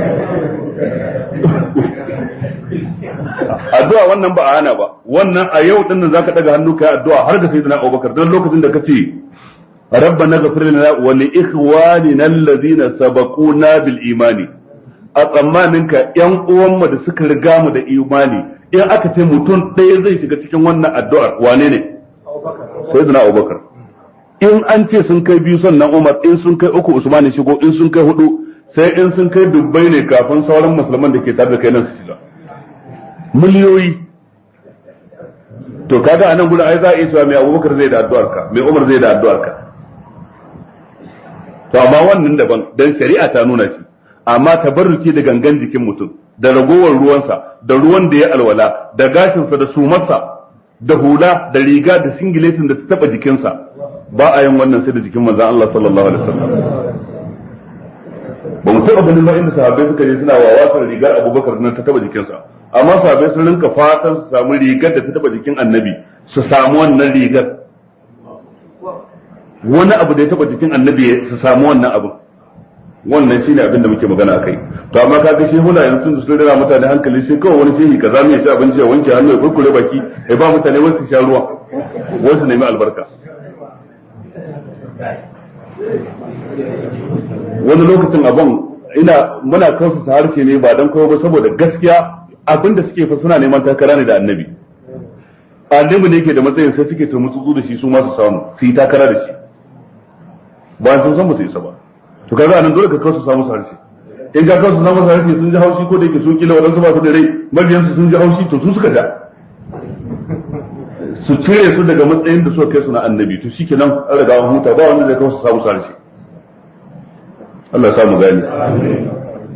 addu'a wannan ba a hana ba wannan a yau din nan zaka daga hannu kai addu'a har da sayyidina Abubakar dan lokacin da kace ربنا اغفر لنا ولإخواننا الذين سبقونا بالإيمان أتمانك ‘yan uwanmu da suka riga mu da imani in aka ce mutum ɗaya zai shiga cikin wannan addu'ar wane ne? Sayyidina Abubakar. In an ce sun kai biyu sannan Umar, in sun kai uku Usman shigo, in sun kai hudu, sai in sun kai dubbai ne kafin sauran musulman da ke tare da kai nan su shiga. Miliyoyi. To kaga anan gurin ai za a iya cewa mai Abubakar zai da addu'arka, mai Umar zai da addu'arka. To amma wannan daban dan shari'a ta nuna shi amma tabarruki da gangan jikin mutum da ragowar ruwansa da ruwan da ya alwala da gashinsa da sumarsa da hula da riga da singiletin da ta taba jikinsa ba a yin wannan sai da jikin manzon Allah sallallahu alaihi wasallam ba mu taba ganin ba inda sahabbai suka je suna wawasan rigar Abubakar nan ta taba jikinsa amma sahabbai sun rinka fatan su samu rigar da ta taba jikin Annabi su samu wannan rigar wani abu da ya taba jikin Annabi su samu wannan abu wannan shine abin da muke magana akai to amma kaga shi hula yanzu sun rera mutane hankali sai kawai wani shehi kaza mai shi abinci ya wanke hannu ya kurkure baki ya ba mutane wasu sha ruwa wasu nemi albarka wani lokacin abin ina muna kausa harshe ne ba dan kowa ba saboda gaskiya abin da suke fa suna neman takara ne da Annabi Annabi ne yake da matsayin sai suke turmutsu da shi su ma su samu su yi takara da shi ba sun san ba su isa ba to kaga anan dole ka kawo su samu harshe in ka kawo su samu harshe sun ji haushi ko da yake su kila wadansu ba su da rai mabiyan su sun ji haushi to su suka ja su cire su daga matsayin da suka kai su na annabi to shikenan an riga an huta ba wanda zai kawo su samu harshe Allah ya samu gani amin.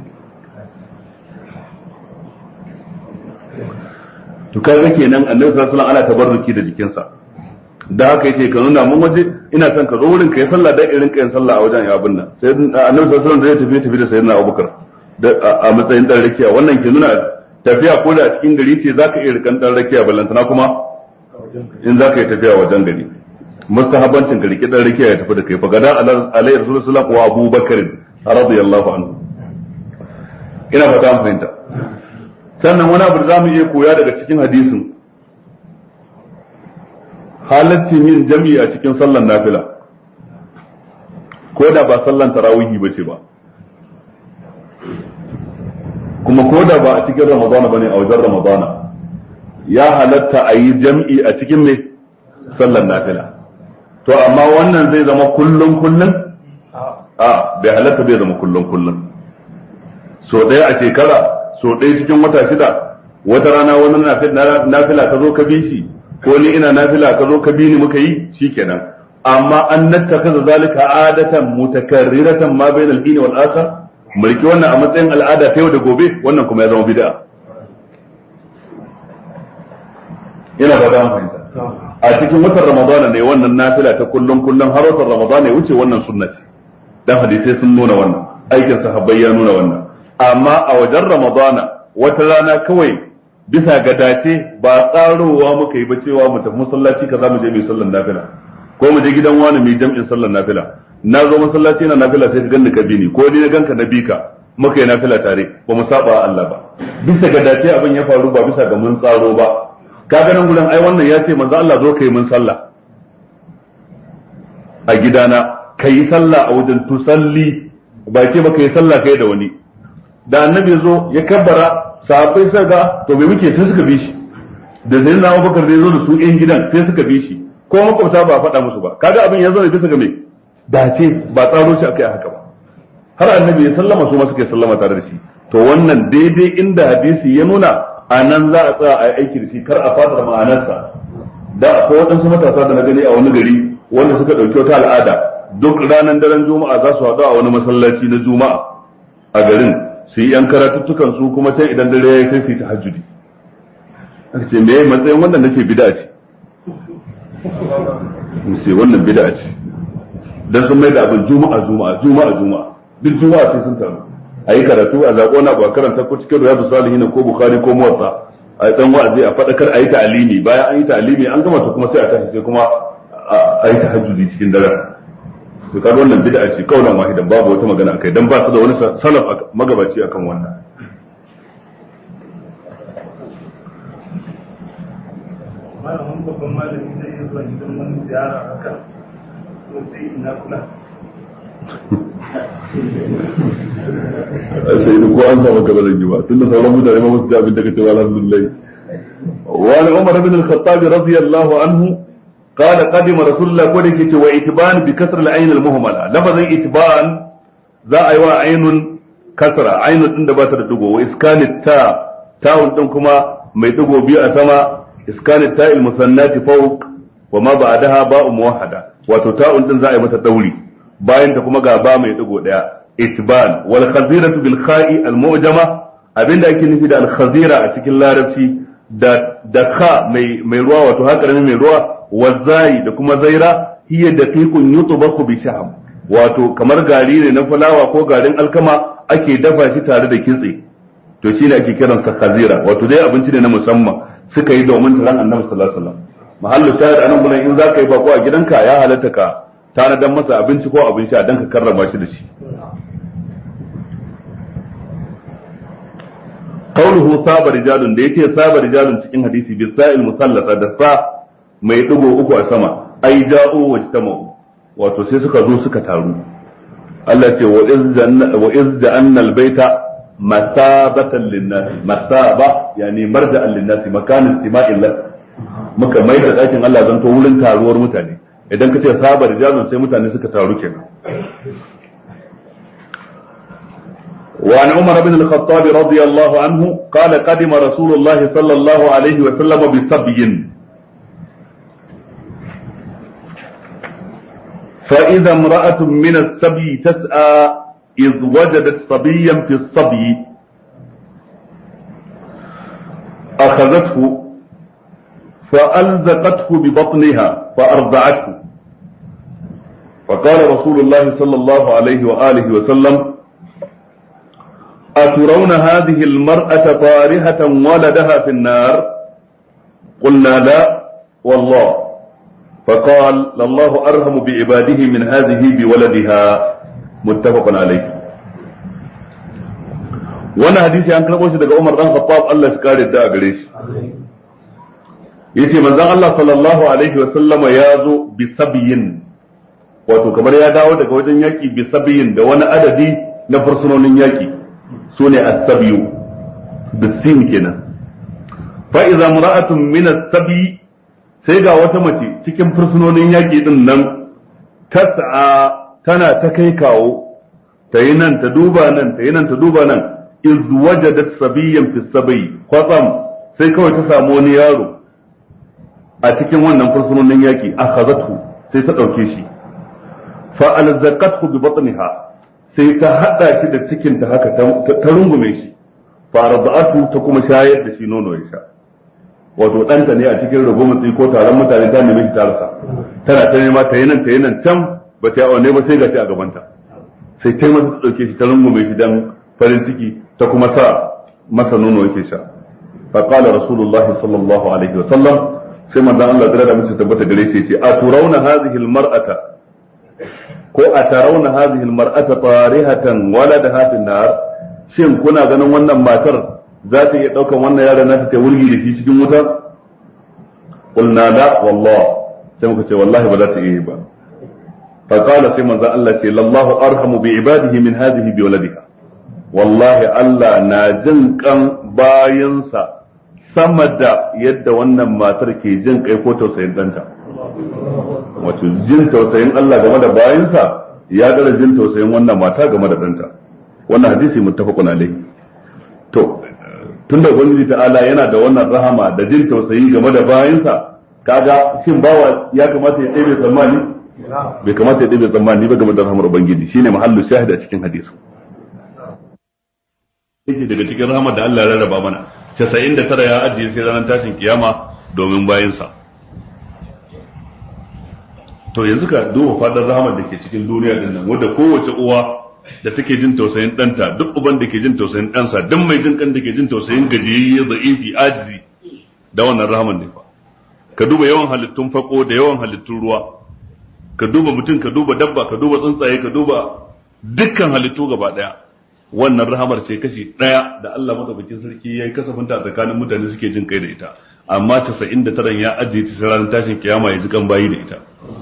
To kaga kenan annabi sallallahu alaihi wasallam ana tabarruki da jikinsa da haka yace ka nuna mun waje ina son ka zo wurin kai sallah da irin kai sallah a wajen abin nan sai annabi sallallahu alaihi wasallam zai tafi tafi da sayyidina Abubakar a matsayin dan rakiya wannan ke nuna tafiya ko da a cikin gari ce zaka iya rikan dan rakiya ballantana kuma in zaka yi tafiya wajen gari mustahabancin gari dan rakiya ya tafi da kai fa gada alaihi rasulullah wa Abubakar radiyallahu anhu ina fata mun fahimta sannan wani abu da za mu iya koya daga cikin hadisin halaccin yin jami'i a cikin sallan nafila ko da ba sallan tarawihi ba ce ba kuma ko da ba a cikin ramadana ba ne a wajen ramadana ya halatta a yi jami'i a cikin mai sallan nafila to amma wannan zai zama kullum kullum a bai halatta bai zama kullum kullum so ɗaya a shekara so ɗaya cikin wata shida wata rana wani nafila ka zo ka bi shi ko ni ina nafila ka zo ka bi ni muka yi shikenan amma an nattakaza zalika adatan mutakarriratan ma bainal hin wal akhar mulki wannan a matsayin al'ada ta yau da gobe wannan kuma ya zama bid'a ina ba da fahimta a cikin watan ramadana ne wannan nafila ta kullum kullum har watan ramadana ya wuce wannan sunna ce dan hadisai sun nuna wannan aikin sahabbai ya nuna wannan amma a wajen ramadana wata rana kawai bisa ga dace ba tsarowa muka yi ba cewa mu tafi masallaci kaza mu je mu sallar nafila ko mu je gidan wani mu jam'in sallar nafila na zo masallaci na nafila sai ka ganni ka bi ni ko ni na ganka na bi ka muka yi nafila tare ba mu saba Allah ba bisa ga dace abin ya faru ba bisa ga mun tsaro ba kaga nan gurin ai wannan ya ce manzo Allah zo kai mun sallah a gidana kai sallah a wajen tusalli ba ce ba kai sallah kai da wani da annabi zo ya kabbara sahabbai sai ga to bai muke sai suka bi shi da sai na Abubakar da yazo da su ɗan gidan sai suka bi shi ko makwabta ba faɗa musu ba kaga abin ya zo ne bisa ga me dace ba tsaro shi akai haka ba har annabi ya sallama su ma suka sallama tare da shi to wannan daidai inda hadisi ya nuna anan za a tsaya a yi aiki da shi kar a fadar ma'anarsa da akwai waɗansu matasa da na gani a wani gari wanda suka ɗauki wata al'ada duk ranar daren juma'a za su haɗu a wani masallaci na juma'a a garin su yi yan karatuttukan su kuma can idan dare ya yi sai su yi tahajjudi aka ce me matsayin wannan nace bid'a ce sai wannan bid'a ce dan sun mai da abin juma'a juma'a juma'a juma'a duk juma'a sai sun taru a yi karatu a zaƙo na ba karanta ko cikin riyadu salihin ko bukhari ko muwatta a yi dan wa'azi a faɗakar a yi ta'alimi bayan an yi ta'alimi an gama to kuma sai a tashi sai kuma a yi tahajjudi cikin dare to kaga wannan bid'a ce kaulan wahidan babu wata magana akai dan ba su da wani salaf magabaci akan wannan malamin babban malami zai yi zuwa gidan wani ziyara haka ko sai ina kula sai da ko an samu gaba da jiwa tunda sauran mutane ma musu da abin da kace alhamdulillah wa an umar ibn al-khattab radiyallahu anhu قال قدم رسول الله كودي كيتي واتبان بكسر العين المهمله لفظ اتبان ذا ايوا عين كسر عين din da ba ta da dugo wa iskan ta ta'un din kuma mai dugo biyu a sama iskan ta al musannati fawq wa ma ba'daha ba'u muwahhada wato ta'un din za a yi mata dauri bayan ta kuma ga ba mai dugo daya itban wal khaziratu bil kha'i al mu'jama abinda ake nufi da al khazira a cikin larabci da da kha mai mai ruwa wato haka mai ruwa wazai da kuma zaira hiya daqiqun yutbakhu bi shaham wato kamar gari ne na fulawa ko garin alkama ake dafa shi tare da kitse to shine ake kiran sa khazira wato dai abinci ne na musamman suka yi domin taron annabi sallallahu alaihi wasallam mahallu shahid anan gurin in zaka yi bako a gidanka ya halatta ka tanadan masa abinci ko abin sha dan ka karrama shi da shi qawluhu saba rijalun da yace saba rijalun cikin hadisi bi sa'il musallata da sa mai digo uku a sama ai ja'u wajtama'u wato sai suka zo suka taru Allah ce wa iz janna wa iz ja'alna al-baita masabatan lin-nas masaba yani marja'an lin-nas makan istima'il lak muka mai da dakin Allah zanto wurin taruwar mutane idan kace saba rijalun sai mutane suka taru kenan وعن عمر بن الخطاب رضي الله عنه قال قدم رسول الله صلى الله عليه وسلم بصبي فإذا امرأة من السبي تسعى إذ وجدت صبيا في الصبي أخذته فألزقته ببطنها فأرضعته فقال رسول الله صلى الله عليه وآله وسلم أترون هذه المرأة طارحة ولدها في النار قلنا لا والله فقال لله أرحم بعباده من هذه بولدها متفق عليه. وانا حديثي an karɓo shi daga Umar dan Khattab Allah shi kare da gare shi yace manzon Allah sallallahu alaihi wa sallama ya zo bi sabiyin wato kamar ya dawo daga wajen yaki bi sabiyin da wani adadi na fursunonin yaki sune as-sabiyu bisin kenan fa idza imra'atun min as-sabi sai ga wata mace cikin fursunonin yaki din nan tas'a tana ta kai kawo ta yi nan ta duba nan ta yi nan ta duba nan iz wajadat sabiyan fi sabi kwatsam sai kawai ta samu wani yaro a cikin wannan fursunonin yaki akhazathu sai ta dauke shi fa alzaqathu bi batniha sai ta hada shi da cikin ta haka ta rungume shi fa rada'atu ta kuma shayar da shi nono ya sha wato danta ne a cikin rubumutsi ko taron mutane ta nemi shi ta rasa tana ta nema ta yi nan ta yi nan can ba ta yi ba sai ga shi a gabanta sai ta masa ta dauke shi ta rungume shi dan farin ciki ta kuma sa masa nono yake sha fa qala rasulullah sallallahu alaihi wa sallam sai manzon Allah da mace tabbata gare shi yace a turawna hadhihi almar'ata ko a tarawna hadhihi almar'ata tarihatan waladaha fi nar shin kuna ganin wannan matar za ta iya daukan wannan yaron nata ta wurgi da shi cikin wuta qulna la wallah sai muka ce wallahi ba za ta iya ba fa qala sai manzon Allah ce lallahu arhamu bi ibadihi min hadhihi bi waladiha wallahi Allah na jin kan bayansa sama da yadda wannan matar ke jin kai ko tausayin danta wato jin tausayin Allah game da bayansa ya dara jin tausayin wannan mata game da danta wannan hadisi muttafaqun alaihi to tunda ubangiji ta'ala yana da wannan rahama da jin tausayi game da bayansa kaga shin bawa ya kamata ya ɗebe tsammani bai kamata ya ɗebe tsammani ba game da rahamar ubangiji shine mahallu shahida a cikin hadisi yake daga cikin rahmar da Allah ya rarraba mana casa'in da tara ya ajiye sai ranar tashin kiyama domin bayansa to yanzu ka duba fadar rahmar da ke cikin duniya din nan wanda kowace uwa da take jin tausayin ɗanta duk uban da ke jin tausayin ɗansa duk mai jin kan da ke jin tausayin gajiyayye da'ifi ajizi da wannan rahmar ne fa ka duba yawan halittun fako da yawan halittun ruwa ka duba mutum ka duba dabba ka duba tsuntsaye ka duba dukkan halittu gaba daya wannan rahamar ce kashi ɗaya da Allah madaukakin sarki ya yi kasafinta a tsakanin mutane suke jin kai da ita amma casa'in da taran ya ajiye ta ranar tashin kiyama ya ji kan bayi da ita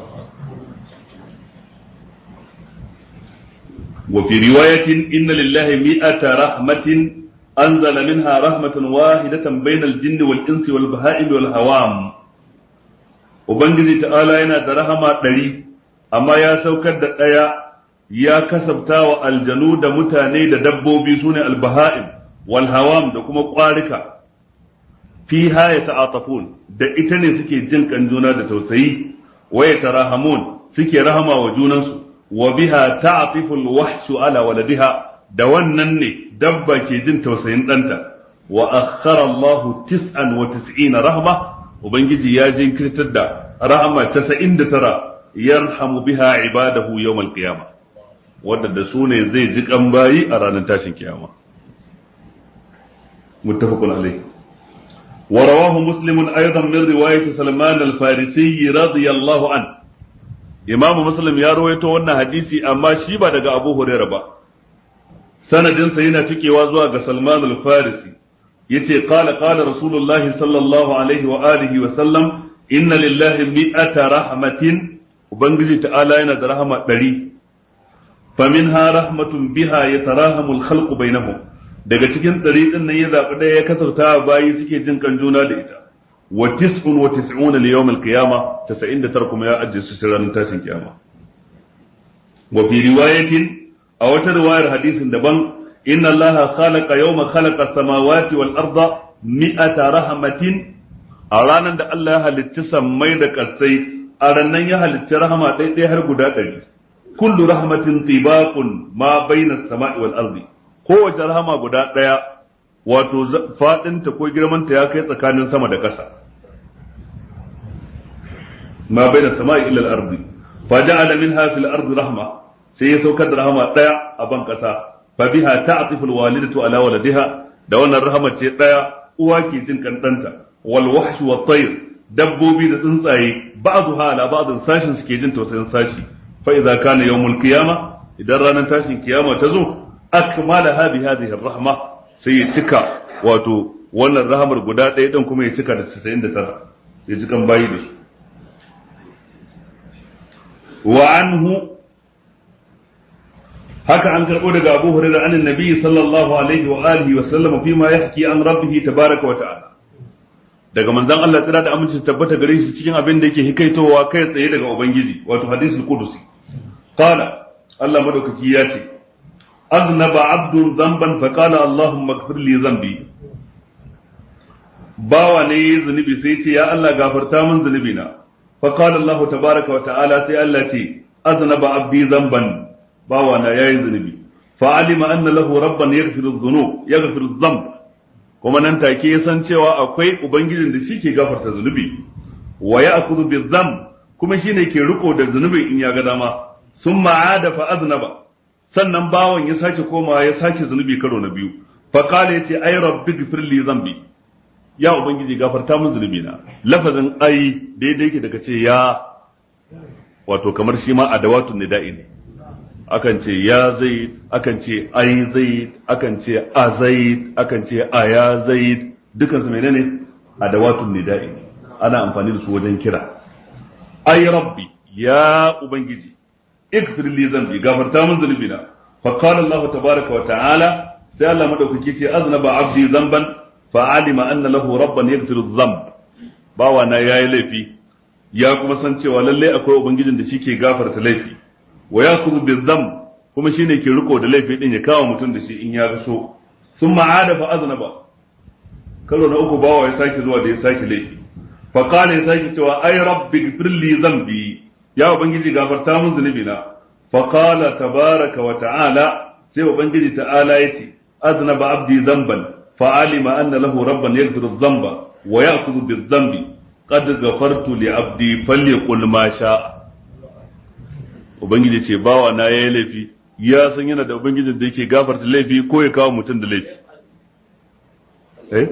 wa fi riwayatin inna lillahi mi'ata rahmatin anzala minha rahmatan wahidatan bainal jinni wal insi wal baha'im wal hawam ubangiji ta'ala yana da rahama ɗari amma ya saukar da ɗaya ya kasabta wa aljanu da mutane da dabbobi sune albaha'im wal hawam da kuma ƙwarika fiha yata'atafun da ita ne suke jin kan juna da tausayi wa yatarahamun suke rahama wa junansu wa biha ta'atifu alwahshu ala waladiha da wannan ne dabba ke jin tausayin ɗanta wa akhara Allah tis'an wa tis'ina rahma ubangiji ya jinkirtar da rahama casa'in da tara yarhamu biha ibadahu yawm al-qiyamah wadda da su ne zai ji kan bayi a ranar tashin kiyama muttafaqun alayhi wa rawahu muslim aidan min riwayat salman al-farisi radiyallahu an imamu muslim ya rawaito wannan hadisi amma shi ba daga abu hurairah ba sanadin sa yana cikewa zuwa ga salman al-farisi yace qala qala rasulullah sallallahu alaihi wa alihi wa sallam inna lillahi mi'ata rahmatin ubangiji ta'ala yana da rahama ɗari faminha rahmatun biha yatarahamu al-khalqu bainahum daga cikin ɗari din nan ya zabi ɗaya ya kasauta bayi suke jin kan juna da ita wa tis'un wa tis'una li yawm al-qiyamah casa'in da tara kuma ya ajiye su ranar tashin kiyama wa fi riwayatin a wata riwayar hadisin daban inna allaha khalaqa yawma khalaqa samawati wal arda mi'ata rahmatin, a ranar da Allah ya halicci sammai da ƙasai, a ranar ya halicci rahama ɗaiɗai har guda ɗari. Kullu rahmatin tibaqun ma baina samai wal ardi, kowace rahama guda ɗaya wato faɗinta ko girmanta ya kai tsakanin sama da ƙasa. Ma baina samai ila al ardi, fa ja'ala minha fil ardi rahma, sai ya saukar da rahama ɗaya a ban ƙasa. Fa biha ta'tifu al walidatu ala waladiha, da wannan rahama ce ɗaya uwa ke jin kantanta. Wal wahshi wat tayr, dabbobi da tsuntsaye ba'dha ala ba'd, sashin suke jin tausayin sashi. Fa idza kana yawmul qiyama, idan ranar tashin kiyama ta zo, akmalaha bi hadhihi ar-rahma, sai ya cika wato wannan rahamar guda ɗaya din kuma ya cika da casa'in da tara, ya cikan bayi da su. Wa anhu, haka an karɓo daga Abu Hurairah anin Nabi sallallahu alaihi wa alihi wa sallam fi ma yahki an rabbih tabaraka wa ta'ala, daga manzon Allah tsira da aminci tabbata gare shi cikin abin da yake hikaitowa kai tsaye daga ubangiji, wato hadisul qudusi. Qala, Allah madaukaki ya ce, aznaba abdun dhanban fa qala allahumma ighfir li dhanbi, bawa ne yayi zunubi sai ce ya Allah gafarta min zunubina. Fa qala Allah tabaraka wa ta'ala, sai Allah ce aznaba abdi dhanban, bawa na yayi zunubi. Fa alima anna lahu rabban yaghfiru dhunub yaghfiru dhanb, kuma nan take ya san cewa akwai ubangijin da shi ke gafarta zunubi. Wa ya'khudhu bi-dhanb, kuma shine ke riko da zunubi in ya ga dama. Summa aada fa aznaba, sannan bawan ya sake komawa ya sake zunubi karo na biyu. Fa qala yace ay rabbi ighfir li dhanbi, ya ubangiji gafarta min zunubi na. Lafazin ai daidai yake daga ce ya, wato kamar shi ma adawatun nida'i ne. Akan ce ya zaid, akan ce ai zaid, akan ce a zaid, akan ce a ya zaid, dukan su menene adawatun nida'i, ana amfani da su wajen kira. Ai rabbi, ya ubangiji, ighfir li dhanbi, gafarta min zunubina. Fa qala Allah tabaaraka wa ta'ala, sai Allah madaukaki ce aznaba abdi dhanban fa alima anna lahu rabban yaghfiru dhanb, bawa na yayi laifi ya kuma san cewa lalle akwai ubangijin da shi ke gafarta laifi. Wa yakhudhu bi-dhanb, kuma shine ke riko da laifi din ya kawo mutum da shi in ya so. Thumma aada fa aznaba, karo na uku bawa ya sake zuwa da ya sake laifi. Fa qala ya sake cewa ay rabbi ighfir li dhanbi, ya ubangiji gafarta min zunubina. Fa qala tabaraka wa ta'ala, sai ubangiji ta'ala yace aznaba abdi dhanban fa alima anna lahu rabban yaghfiru dhanba wa ya'khudhu bi-dhanbi qad ghafartu li abdi falyaqul ma sha'a. Ubangiji ce bawa na yayi laifi, ya san yana da ubangijin da yake gafarta laifi ko ya kawo mutum da laifi. Eh?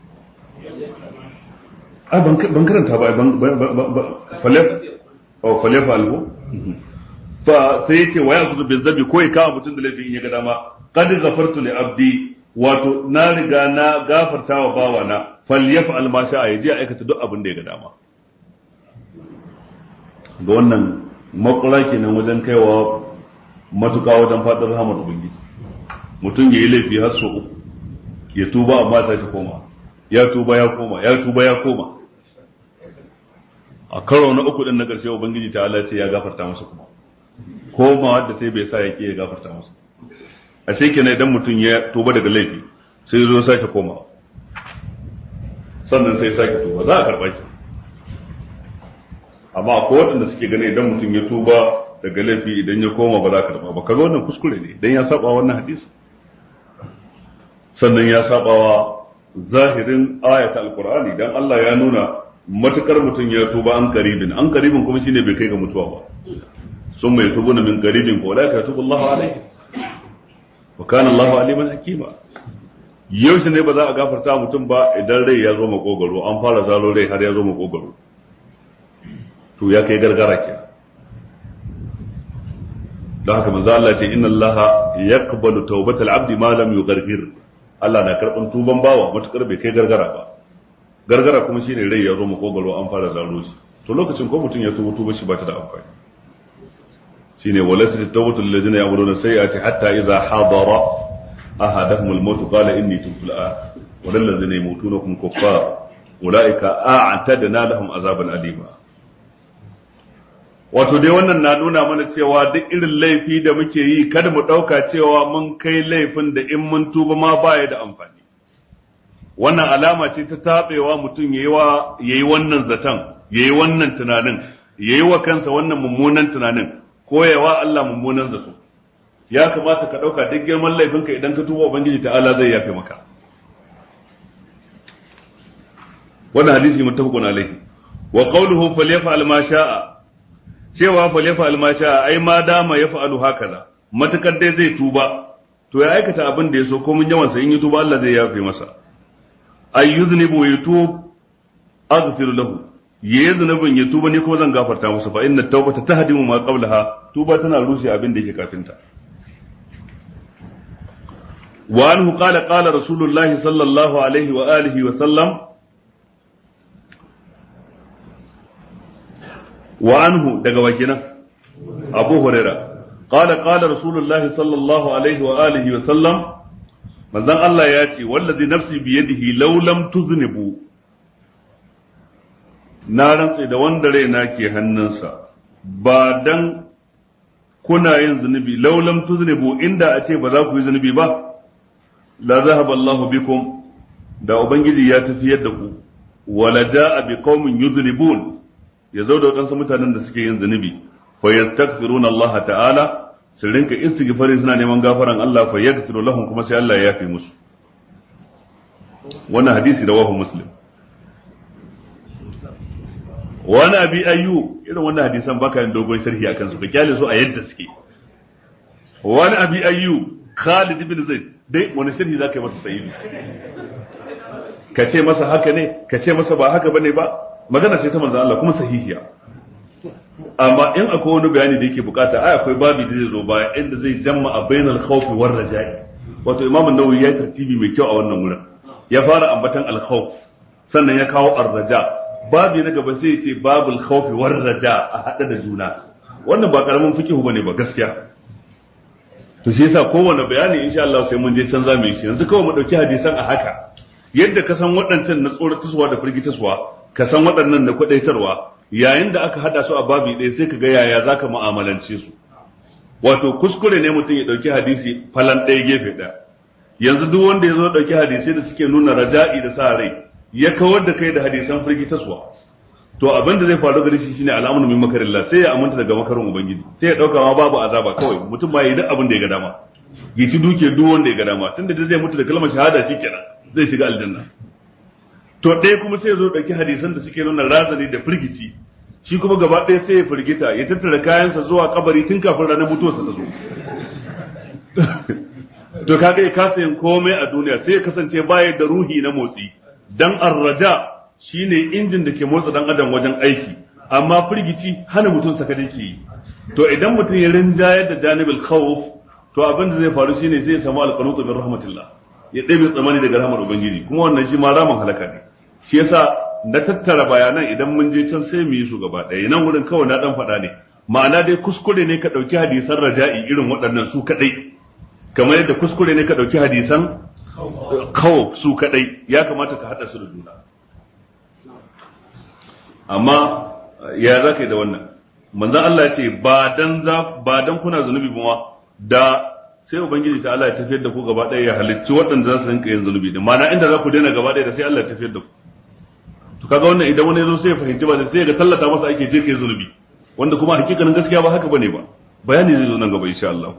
Ah, ban karanta ba, ban falef, oh falef alhu. Fa sai yace wa yakuzu bi zabi ko ya kawo mutum da laifi in ya ga dama. Qad ghafartu li abdi, wato na riga na gafarta wa bawa na, falyaf'al ma sha'a, yaje aikata duk abin da ya ga dama. Ga wannan makula kenan wajen kaiwa matuƙa wajen faɗin rahamar ubangiji. Mutum ya yi laifi har so uku, ya tuba amma ta ki koma, ya tuba ya koma, ya tuba ya koma. A karo na uku din na ƙarshe ubangiji ta Allah ce ya gafarta masa kuma, koma wadda sai bai sa ya ke ya gafarta masa. A sai kenan idan mutum ya tuba daga laifi sai zo sake koma, sannan sai sake tuba, za a karɓa ki. Amma akwai waɗanda suke gani idan mutum ya tuba daga laifi idan ya koma ba za ka karɓa ba, kaga wannan kuskure ne, idan ya saba wannan hadisi, sannan ya saba wa zahirin ayata alqur'ani, dan Allah ya nuna matukar mutum ya tuba an karibin, an karibin kuma shine bai kai ga mutuwa ba. Sun mai tubu na min karibin ko la yatubu Allahu alaihi wa kana Allahu aliman hakima. Yaushe ne ba za a gafarta mutum ba idan rai ya zo makogaro, an fara zalo rai har ya zo makogaro, to ya kai gargara ke. Don haka manzo Allah ce inna Allah yaqbalu tawbatal abdi ma lam yughargir, Allah na karban tuban bawa matukar bai kai gargara ba. Gargara kuma shine rai ya zo makogaro an fara zaro shi, to lokacin ko mutum ya tuba tuba shi ba ta da amfani. Shine walasat tawbatul ladina ya'maluna sayyi'ati hatta idza hadara ahadahum al-maut qala inni tubtu al-an wa lil ladina yamutuna hum kuffar ulaika a'tadna lahum azaban alima. wato dai wannan na nuna mana cewa duk irin laifi da muke yi kada mu ɗauka cewa mun kai laifin da in mun tuba ma baya da amfani. Wannan alama ce ta taɓewa mutum ya yi wannan zaton, ya yi wannan tunanin, ya yi wa kansa wannan mummunan tunanin, ko ya wa Allah mummunan zato. Ya kamata ka ɗauka duk girman laifinka idan ka tuba Ubangiji ta'ala zai yafe maka. Wannan hadisi muttafaqun alaihi. Wa qawluhu falyaf'al ma sha'a, cewa falyaf'al ma sha'a ai ma dama yaf'alu hakaza, matakar dai zai tuba to ya aikata abin da ya so ko mun yawan sa in yi tuba Allah zai yafe masa. Ay yuznibu wa yatub aghfir lahu, yayi zunubin ya tuba ni kuma zan gafarta masa, fa inna tawbata tahdimu ma qablaha, tuba tana rushe abin da yake kafin ta. Wa anhu qala qala rasulullahi sallallahu alaihi wa alihi wa sallam, wa anhu daga wakina Abu Huraira qala qala rasulullahi sallallahu alaihi wa alihi wa sallam, manzon Allah ya ce wallazi nafsi bi yadihi law lam tuznibu, na rantse da wanda raina ke hannunsa ba dan kuna yin zunubi, law lam tuznibu, inda a ce ba za ku yi zunubi ba, la zahaba Allahu bikum, da ubangiji ya tafiyar da ku, wala jaa bi qaumin yuznibun, ya zo da waɗansu mutanen da suke yin zunubi, fa yastaghfiruna Allah ta'ala, su rinka istighfari suna neman gafaran Allah, fa yaghfiru lahum, kuma sai Allah ya yafe musu. Wannan hadisi rawahu Muslim. Wani abi ayyu, irin wannan hadisan baka yin dogon sharhi akan su, ka kyale su a yadda suke. Wani abi ayyu Khalid ibn Zaid, dai wani sharhi zaka yi masa sayyidi, ka ce masa haka ne, ka ce masa ba haka bane ba, magana ce ta manzon Allah kuma sahihiya. Amma in akwai wani bayani da yake bukata, ai akwai babi da zai zo baya inda zai jama'a bainal khawfi war raja'i. Wato Imam an-Nawawi ya tartibi mai kyau a wannan wurin. Ya fara ambatan al-khawf, sannan ya kawo ar-raja. Babi na gaba sai ya ce babul khawfi war raja a hada da juna. Wannan ba karamin fiqhu bane ba gaskiya. To shi yasa kowanne bayani insha Allah sai mun je can za mu yi shi. Yanzu kawai mu dauki hadisan a haka. Yadda ka san waɗancan na tsoratarwa da firgitarwa, ka san waɗannan da kwadaitarwa, yayin da aka hada su a babi ɗaya sai ka ga yaya zaka mu'amalance su. Wato kuskure ne mutum ya dauki hadisi falan ɗaya gefe ɗaya. Yanzu duk wanda ya zo dauki hadisi da suke nuna raja'i da sa rai, ya kawar da kai da hadisan firgitarwa, to abin da zai faru gare shi shine al'amru min makarillah, sai ya aminta daga makarin ubangiji, sai ya dauka ma babu azaba kawai, mutum ba yi duk abin da ya ga dama, ya ci duke duk wanda ya ga dama, tunda da zai mutu da kalmar shahada shikenan zai shiga aljanna. To ɗaya kuma sai ya zo ɗauki hadisan da suke nuna razani da firgici, shi kuma gaba ɗaya sai ya firgita, ya tattara kayansa zuwa kabari tun kafin ranar mutuwarsa ta zo. To kaga ya kasa yin komai a duniya, sai ya kasance baya da ruhi na motsi, dan arraja shine injin da ke motsa dan adam wajen aiki, amma firgici hana mutum saka ke yi. To idan mutum ya rinjayar da janibul khawf, to abin da zai faru shine sai ya samu alqanutu min rahmatillah, ya ɗebe tsamani daga rahmar ubangiji, kuma wannan shi ma ramin halaka ne. Shi yasa na tattara bayanan idan mun je can sai mu yi su gaba ɗaya, nan wurin kawai na dan faɗa ne, ma'ana dai kuskure ne ka ɗauki hadisan raja'i irin waɗannan su kaɗai, kamar yadda kuskure ne ka ɗauki hadisan khawf su kaɗai, ya kamata ka haɗa su da juna. Amma ya za ka yi da wannan? Manzon Allah ya ce ba dan za ba dan kuna zunubi ba ma, da sai ubangiji ta Allah ya tafiyar da ku gaba ɗaya, ya halicci waɗanda za su rinka yin zunubi din, ma'ana inda za ku daina gaba ɗaya da sai Allah ya tafiyar da ku. To kaga wannan idan wani yazo sai ya fahimci ba sai ga tallata masa ake je kai zunubi, wanda kuma hakikanin gaskiya ba haka bane ba. Bayani zai zo nan gaba insha Allah.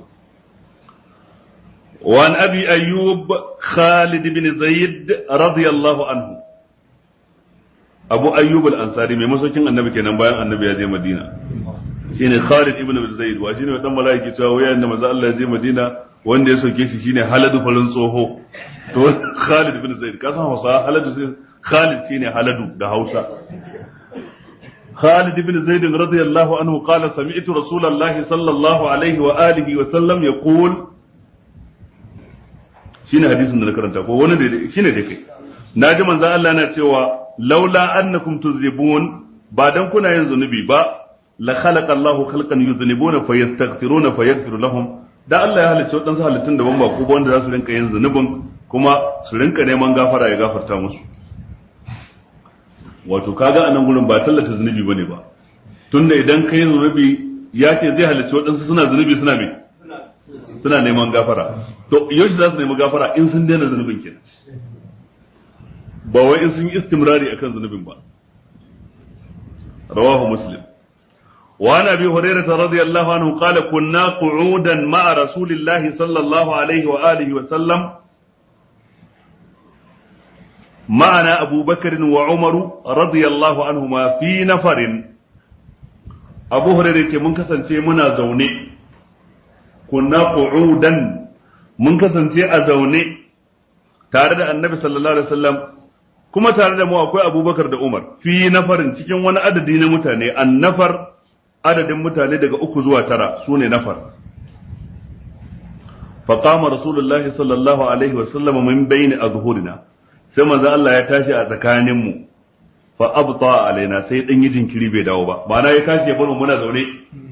Wa an Abi Ayyub Khalid ibn Zaid radiyallahu anhu. Abu Ayyub al-Ansari mai masaukin Annabi kenan bayan Annabi ya je Madina. Shine Khalid ibn Zaid, wa shine dan mala'iki cewa wayan da manzo Allah ya je Madina wanda ya sauke shi shine Haladu farin tsoho. To Khalid ibn Zaid ka san Hausa, Haladu sai Khalid shine Haladu da Hausa. Khalid ibn Zaid radiyallahu anhu qala sami'tu Rasulullahi sallallahu alaihi wa alihi wa sallam yaqul, shine hadisin da na karanta ko wani da shine da kai. Naji manzo Allah yana cewa laula annakum tuzibun, ba dan kuna yin zunubi ba, la khalaqa Allahu khalqan yuznibuna fayastaghfiruna fayaghfiru lahum, da Allah ya halicce wadansu halittun da ban ba ko wanda za su rinka yin zunubin kuma su rinka neman gafara ya gafarta musu. Wato kaga anan gurin ba tallata zunubi bane ba, tunda idan kai zunubi ya ce zai halicci waɗansu suna zunubi suna me suna neman gafara to yaushe za su nemi gafara in sun daina zunubin kenan ba wai in sun yi istimrari akan zunubin ba. rawahu muslim. wa an abi hurairah radiyallahu anhu qala kunna qu'udan ma'a rasulillahi sallallahu alaihi wa alihi wa sallam معنا أبو بكر وعمر رضي الله عنهما في نفر أبو هريرة من كسنتي منا زوني كنا قعودا من كسنتي أزوني تارد النبي صلى الله عليه وسلم كما تارد مو أكوي أبو بكر da Umar في نفر cikin wani adadi na mutane annafar adadin mutane daga uku zuwa tara sune nafar فقام رسول الله صلى الله عليه وسلم من بين أظهرنا sai manzo Allah ya tashi a tsakanin mu fa abta alaina sai dan yi jinkiri bai dawo ba ma'ana ya tashi ya bar mu muna zaune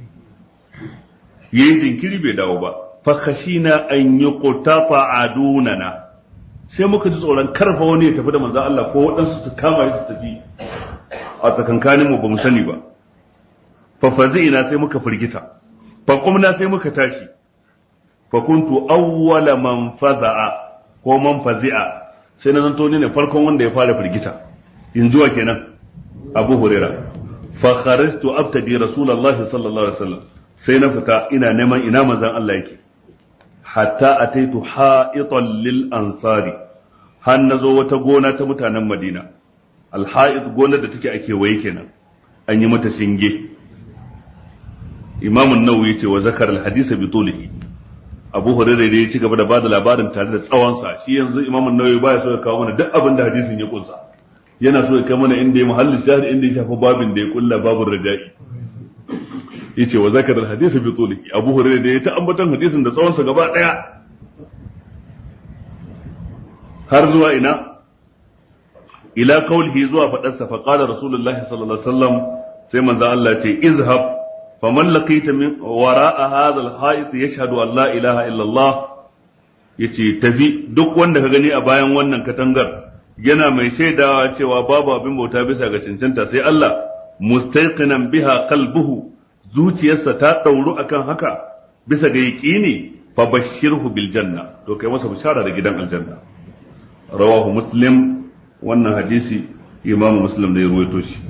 yayin jinkiri bai dawo ba fa khashina an yuqtafa adunana sai muka ji tsoron karfa wani ya tafi da manzo Allah ko waɗansu su kama shi su tafi a tsakankanin mu bamu sani ba fa fazina sai muka firgita fa qumna sai muka tashi fa kuntu awwala man faza'a ko man fazi'a sai na zanto ne farkon wanda ya fara firgita in zuwa kenan Abu Huraira fa kharajtu abtadi Rasulullah sallallahu alaihi wasallam sai na fita ina neman ina manzon Allah yake hatta ataitu ha'itan lil ansari har nazo wata gona ta mutanen Madina al ha'it gonar da take ake waye kenan an yi mata shinge Imam an-Nawawi yace wa zakar al hadith bi tulihi Abu Hurairah da ya ci gaba da bada labarin tare da tsawonsa shi yanzu Imam an-Nawawi baya so ya kawo mana duk abin da hadisin ya kunsa yana so ya kai mana inda ya muhalli shahid inda ya shafi babin da ya kulla babun raja'i yace wa zakar al-hadith bi tulihi Abu Hurairah da ya ta ambaton hadisin da tsawonsa gaba daya har zuwa ina ila qawlihi zuwa fadarsa fa qala rasulullahi sallallahu alaihi wasallam sai manzo Allah ya ce izhab فمن لقيت من وراء هذا الحائط يشهد أن لا إله إلا الله yace tafi duk wanda ka gani a bayan wannan katangar yana mai shaidawa cewa babu abin bauta bisa ga cancanta sai Allah mustayqinan biha qalbuhu zuciyarsa ta dauru akan haka bisa ga yaqini fa bashirhu bil janna to kai masa bishara da gidan aljanna rawahu muslim wannan hadisi imamu muslim da ya ruwaito shi.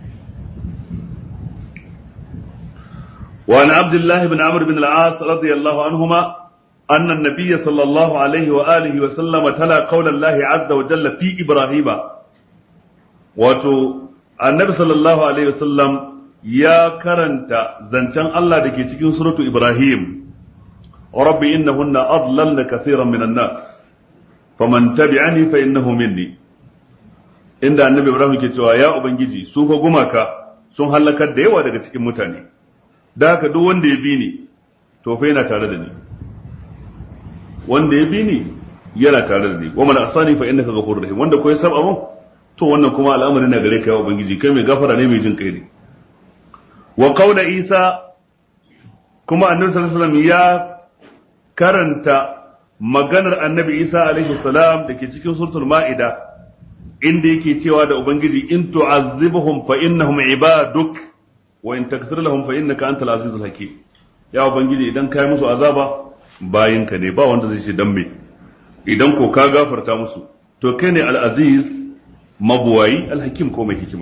وعن عبد الله بن عمرو بن العاص رضي الله عنهما أن النبي صلى الله عليه وآله وسلم تلا قول الله عز وجل في إبراهيم وتو النبي صلى الله عليه وسلم يا كرنت زنشان الله دكي تكين سورة إبراهيم وربي إنهن أضللن كثيرا من الناس فمن تبعني فإنه مني عند النبي إبراهيم كتوا يا أبنجي سوف قمك sun halakar da yawa daga cikin mutane da haka duk wanda ya bi ni to fa yana tare da ni wanda ya bi ni yana tare da ni wa man asani fa innaka ghafurur rahim wanda ko ya saba mun to wannan kuma al'amari na gare ka ya ubangiji kai mai gafara ne mai jin kai ne wa qaula isa kuma annabi sallallahu alaihi wasallam ya karanta maganar annabi isa alaihi salam dake cikin suratul maida inda yake cewa da ubangiji in tu'azzibuhum fa innahum ibaduk wa in taghfir lahum fa innaka antal azizul hakim ya ubangiji idan kai musu azaba bayinka ne ba wanda zai ce dan me idan ko ka gafarta musu to kai ne al-aziz mabuwayi al-hakim ko mai hikima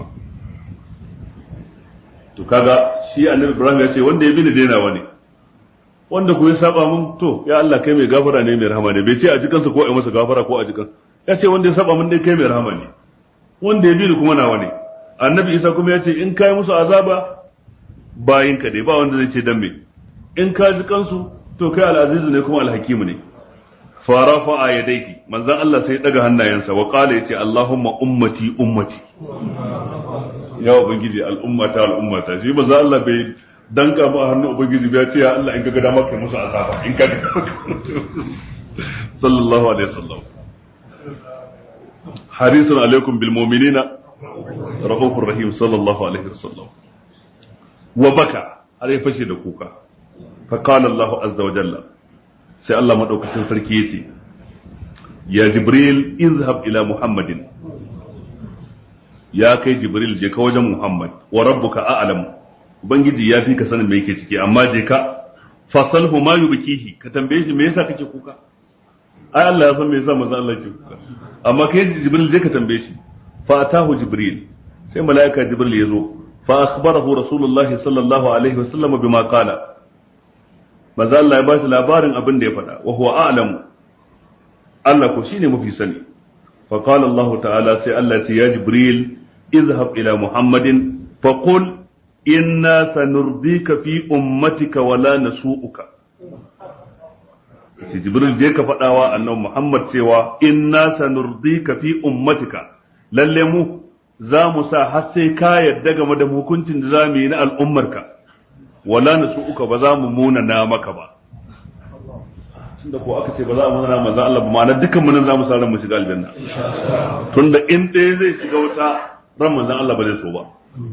to kaga shi annabi ibrahim ya ce wanda ya bi ni dainawa ne wanda ko ya saba mun to ya Allah kai mai gafara ne mai rahama ne bai ce a jikansa ko a masa gafara ko a jikan ya ce wanda ya saba mun dai kai mai rahama ne wanda ya bi ni kuma nawa ne annabi isa kuma ya ce in kai musu azaba bayinka dai ba wanda zai ce dan me in ka ji kansu to kai al-azizu ne kuma al-hakimu ne farafa ayadaihi manzon Allah sai daga hannayensa wa qala yace Allahumma ummati ummati ya ubangiji al'ummata al'ummata shi manzon Allah bai danka ba a hannun ubangiji bai ce ya Allah in ka ga dama kai musu azaba in ka ga sallallahu alaihi wasallam harisun alaikum bil mu'minina rahufur rahim sallallahu alaihi wasallam wa baka har ya fashe da kuka fa qala Allah azza wa jalla sai Allah madaukakin sarki yace ya jibril izhab ila muhammadin ya kai jibril je ka wajen muhammad wa rabbuka a'lam ubangiji ya fi ka sanin me yake ciki, amma je ka fasalhu ma yubkihi, ka tambaye shi me yasa kake kuka. ai Allah ya san me yasa manzo Allah ke kuka, amma kai Jibril je ka tambaye shi. fa atahu Jibril, sai malaika Jibril ya zo, fa akhbarahu Rasulullahi sallallahu alaihi wasallam bima qala, manzo Allah ya ba shi labarin abin da ya faɗa, wa huwa a'lamu, Allah ko shine mafi sani. fa qala Allah ta'ala, sai Allah ce ya Jibril izhab ila Muhammadin fa qul inna sanurdika fi ummatika wa la nasu'uka. sai Jibril je ka faɗawa annabi Muhammad cewa inna sanurdika fi ummatika, lalle mu za mu sa har sai ka yadda game da hukuncin da za mu yi na al'ummarka, wala nasu'uka, ba za mu munana maka ba. tunda ko aka ce ba za mu munana manzo Allah ba, ma'ana dukkan mu nan za mu sa ran mu shiga aljanna, tunda in ɗaya zai shiga wuta ran manzo Allah ba zai so ba.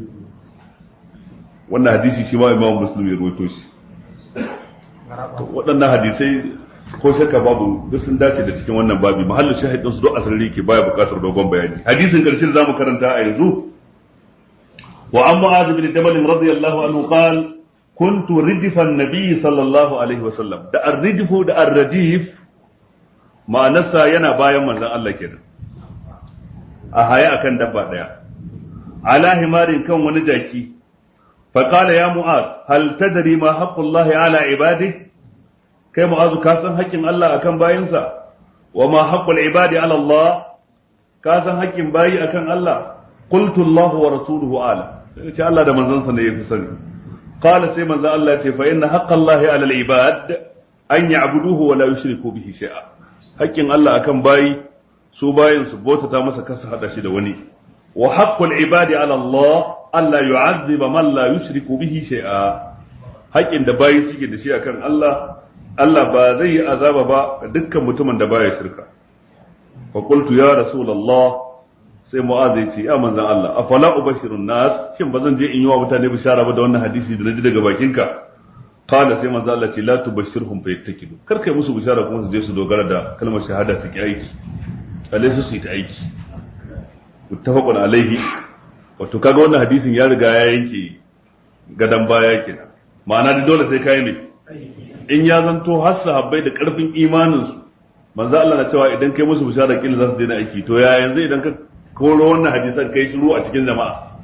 wannan hadisi shi ma Imam Muslim ya rawaito shi. waɗannan hadisai ko shakka babu duk sun dace da cikin wannan babi, mahallin shahidin su duk asali ke baya buƙatar dogon bayani. hadisin karshe da zamu karanta a yanzu, wa an Mu'adh bin Jabal radiyallahu anhu qala kuntu ridfa an-nabi sallallahu alaihi wasallam. da ar-ridfu da ar-radif ma'anarsa yana bayan manzon Allah kenan, a haya akan dabba daya, ala himarin, kan wani jaki. fa qala ya Mu'adh hal tadri ma haqqullahi ala ibadihi, kai Mu'azu ka san haƙƙin Allah akan bayinsa, wa ma haqqul ibadi ala Allah, ka san haƙƙin bayi akan Allah. qultu Allah wa rasuluhu ala, sai Allah da manzansa ne yafi sani. qala, sai manzon Allah ya ce fa inna haqqallahi ala al-ibad an ya'buduhu wa la yushriku bihi shay'a. haƙƙin Allah akan bayi, su bayin su bautata masa kasa hada shi da wani. wa haqqul ibadi ala Allah alla yu'adhiba man la yushriku bihi shay'a. haƙƙin da bayi suke da shi akan Allah, Allah ba zai yi azaba ba ga dukkan mutumin da baya shirka. fa qultu ya rasulullah, sai Mu'adh ya ce ya manzon Allah afala ubashirun nas, shin bazan je in yi wa mutane bishara ba da wannan hadisi da naji daga bakinka. qala, sai manzon Allah ce la tubashirhum fa yattakilu, kar kai musu bishara kuma su je su dogara da kalmar shahada su ki aiki, kalle su su yi ta aiki. muttafaqun alaihi. wato kaga wannan hadisin ya riga ya yanke gadan baya kenan, ma'ana da dole sai kai ne in ya zanto har sahabbai da karfin imaninsu manzo Allah na cewa idan kai musu bishara kila za su daina aiki, to ya yanzu idan ka koro wannan hadisan kai shiru a cikin jama'a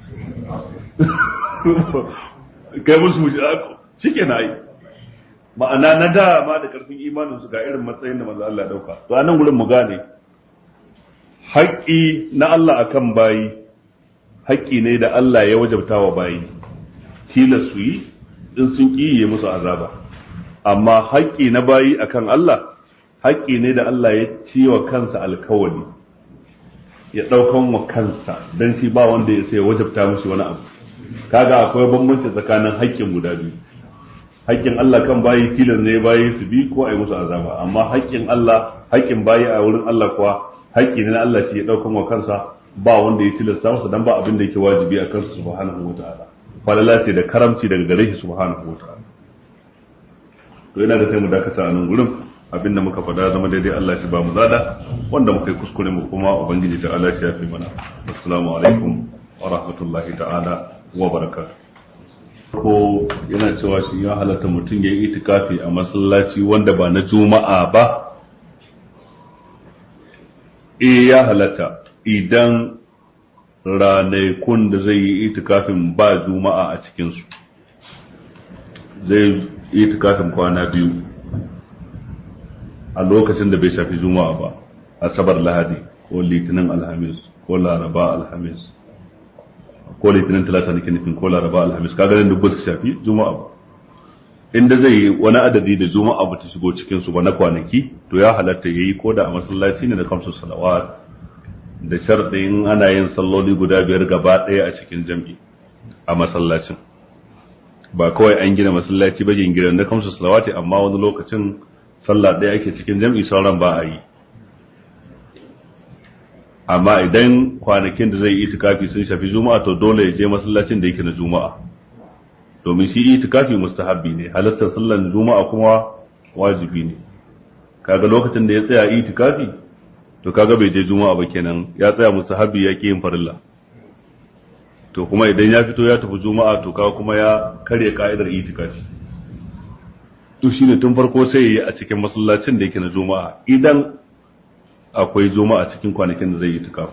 kai musu bishara shikenan ai, ma'ana na da ma da karfin imaninsu ga irin matsayin da manzo Allah ya dauka. to anan gurin mu gane haƙƙi na Allah akan bayi haƙƙi ne da Allah ya wajabta wa bayi, tilas su yi, in sun ƙi yi musu azaba. amma haƙƙi na bayi akan Allah haƙƙi ne da Allah ya ci wa kansa alkawari, ya ɗaukan wa kansa, don shi ba wanda ya sai wajabta mushi wani abu. kaga akwai bambanci tsakanin haƙƙin guda biyu. haƙƙin Allah kan bayi tilas ne bayi su bi ko a yi musu azaba, amma haƙƙin Allah haƙƙin bayi a wurin Allah kuwa haƙƙi ne na Allah shi ya ɗaukan wa kansa, ba wanda ya tilasta masa, dan ba abin da yake wajibi a kansa subhanahu wataala. falala ce da karamci daga gare shi subhanahu wataala. to yana da sai mu dakata a nan gurin, abinda muka faɗa zama daidai Allah shi ba mu zada, wanda muka yi kuskure mu kuma ubangiji ta Allah shi ya fi mana. assalamu alaikum wa rahmatullahi ta'ala wa barakatuh. ko yana cewa shi ya halatta mutum ya yi itikafi a masallaci wanda ba na juma'a ba. eh ya halatta idan ranakun da zai yi itikafin ba juma'a a cikinsu, zai itikafin kwana biyu a lokacin da bai shafi juma'a ba, asabar lahadi ko litinin alhamis ko laraba alhamis ko litinin talata nake nufin ko laraba alhamis, kaga nan duk ba su shafi juma'a ba. inda zai yi wani adadi da juma'a ba ta shigo cikin su ba na kwanaki, to ya halatta yayi ko da a masallaci ne da kamsu salawat, da sharɗin ana yin salloli guda biyar gaba ɗaya a cikin jam'i a masallacin. ba kawai an gina masallaci ba gingiran da kamsu salawati, amma wani lokacin sallah ɗaya ake cikin jam'i sauran ba a yi. amma idan kwanakin da zai yi itikafi sun shafi juma'a, to dole ya je masallacin da yake na juma'a, domin shi itikafi mustahabbi ne, halartar sallar juma'a kuma wajibi ne. kaga lokacin da ya tsaya itikafi, to kaga bai je juma'a ba kenan, ya tsaya mustahabbi ya ki yin farilla. to kuma idan ya fito ya tafi juma'a to kawo kuma ya karya ka'idar itikafi. To shine tun farko sai yayi a cikin masallacin da yake na juma'a idan akwai juma'a cikin kwanakin da zai yi itikafi.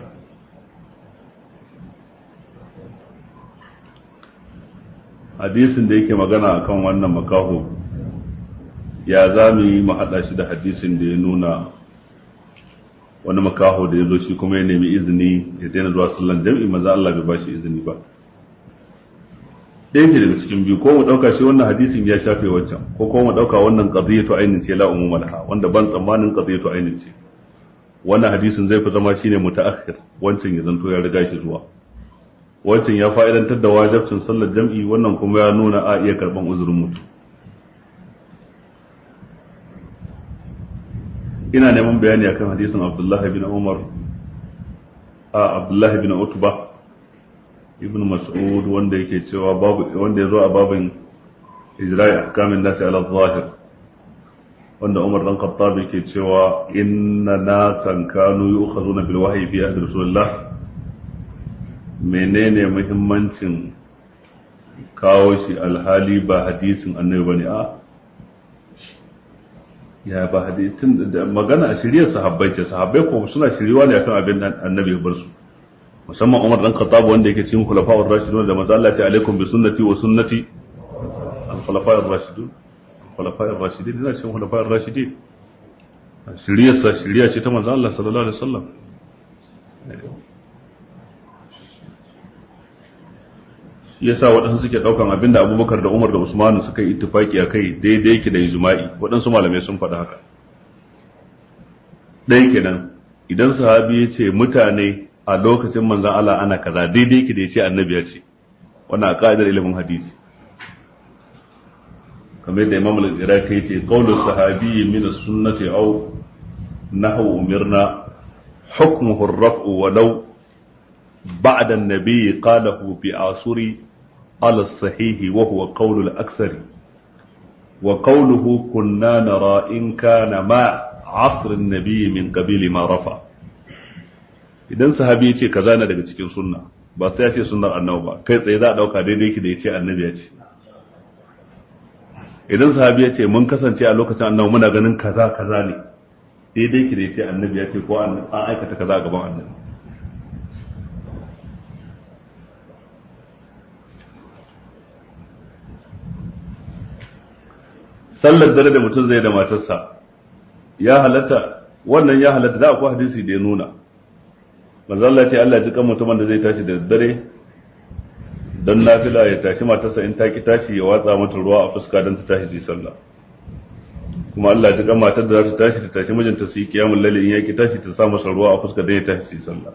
Hadisin da yake magana akan wannan makaho ya za mu yi mu haɗa shi da hadisin da ya nuna wani makaho da ya zo shi kuma ya nemi izini ya daina zuwa sallan jam'i maza Allah bai ba shi izini ba. Ɗaya ce daga cikin biyu, ko mu ɗauka shi wannan hadisin ya shafe wancan, ko kuma mu ɗauka wannan qadiyatu ainin ce la umuma laha, wanda ban tsammanin qadiyatu ainin ce. Wannan hadisin zai fi zama shine mutaakhir, wancan ya zanto ya riga shi zuwa. Wancan ya fa'idantar da wajibcin sallar jam'i, wannan kuma ya nuna a iya karban uzurin mutum. Ina neman bayani akan hadisin Abdullahi bin Umar a Abdullahi bin Utba ibn Mas'ud wanda yake cewa babu wanda yazo a babin ijra'i ahkamin nasi ala zahir, wanda Umar dan Khattab yake cewa inna nasan kanu yu'khazuna bil wahyi fi ahdi Rasulullah. Menene muhimmancin kawo shi alhali ba hadisin annabi bane a ya ba hadisin da magana a shiriyar sahabbai ce, sahabbai ko suna shiriwa ne akan abin annabi ya bar su, musamman Umar dan Khattab wanda yake cikin khulafa'ur rashidun da manzo Allah ya ce alaikum bi sunnati wa sunnati al-khulafa'ir rashidun khulafa'ir rashidin ina cikin khulafa'ir rashidin, shiriyar sa shiriya ce ta manzo Allah sallallahu alaihi wasallam. Yasa waɗansu suke ɗaukan abinda Abubakar da Umar da Usman suka yi ittifaki a kai daidai yake da ijma'i, waɗansu malamai sun faɗa haka. Ɗaya kenan, idan sahabi ya ce mutane a lokacin manzan Allah ana kaza daidai yake da ya ce annabi ya ce, wannan a ƙa'idar ilimin hadisi. Kamar da Imam al-Iraqi ya ce, qawlu sahabi min as-sunnati aw nahwu umirna hukmuhu ar-raf'u walau ba'da an-nabi qalahu bi asuri على الصحيح وهو قول الأكثر وقوله كنا نرى إن كان مع عصر النبي من قبيل ما رفع. idan sahabi ya ce kaza na daga cikin sunna ba sai ya ce sunnar annabi ba, kai tsaye za a dauka daidai yake da ya ce annabi ya ce. Idan sahabi ya ce mun kasance a lokacin annabi muna ganin kaza kaza ne, daidai yake da ya ce annabi ya ce ko an aikata kaza a gaban annabi. Sallar dare da mutum zai da matarsa ya halatta, wannan ya halatta, da akwai hadisi da ya nuna manzo Allah ce Allah ya ji kan mutumin da zai tashi da dare dan nafila ya tashi matarsa in ta ki tashi ya watsa mata ruwa a fuska dan ta tashi su sallah, kuma Allah ya ji kan matar da za ta tashi ta tashi mijinta su yi kiyamul layl in ya ki tashi ta sa masa ruwa a fuska dan ya tashi su sallah.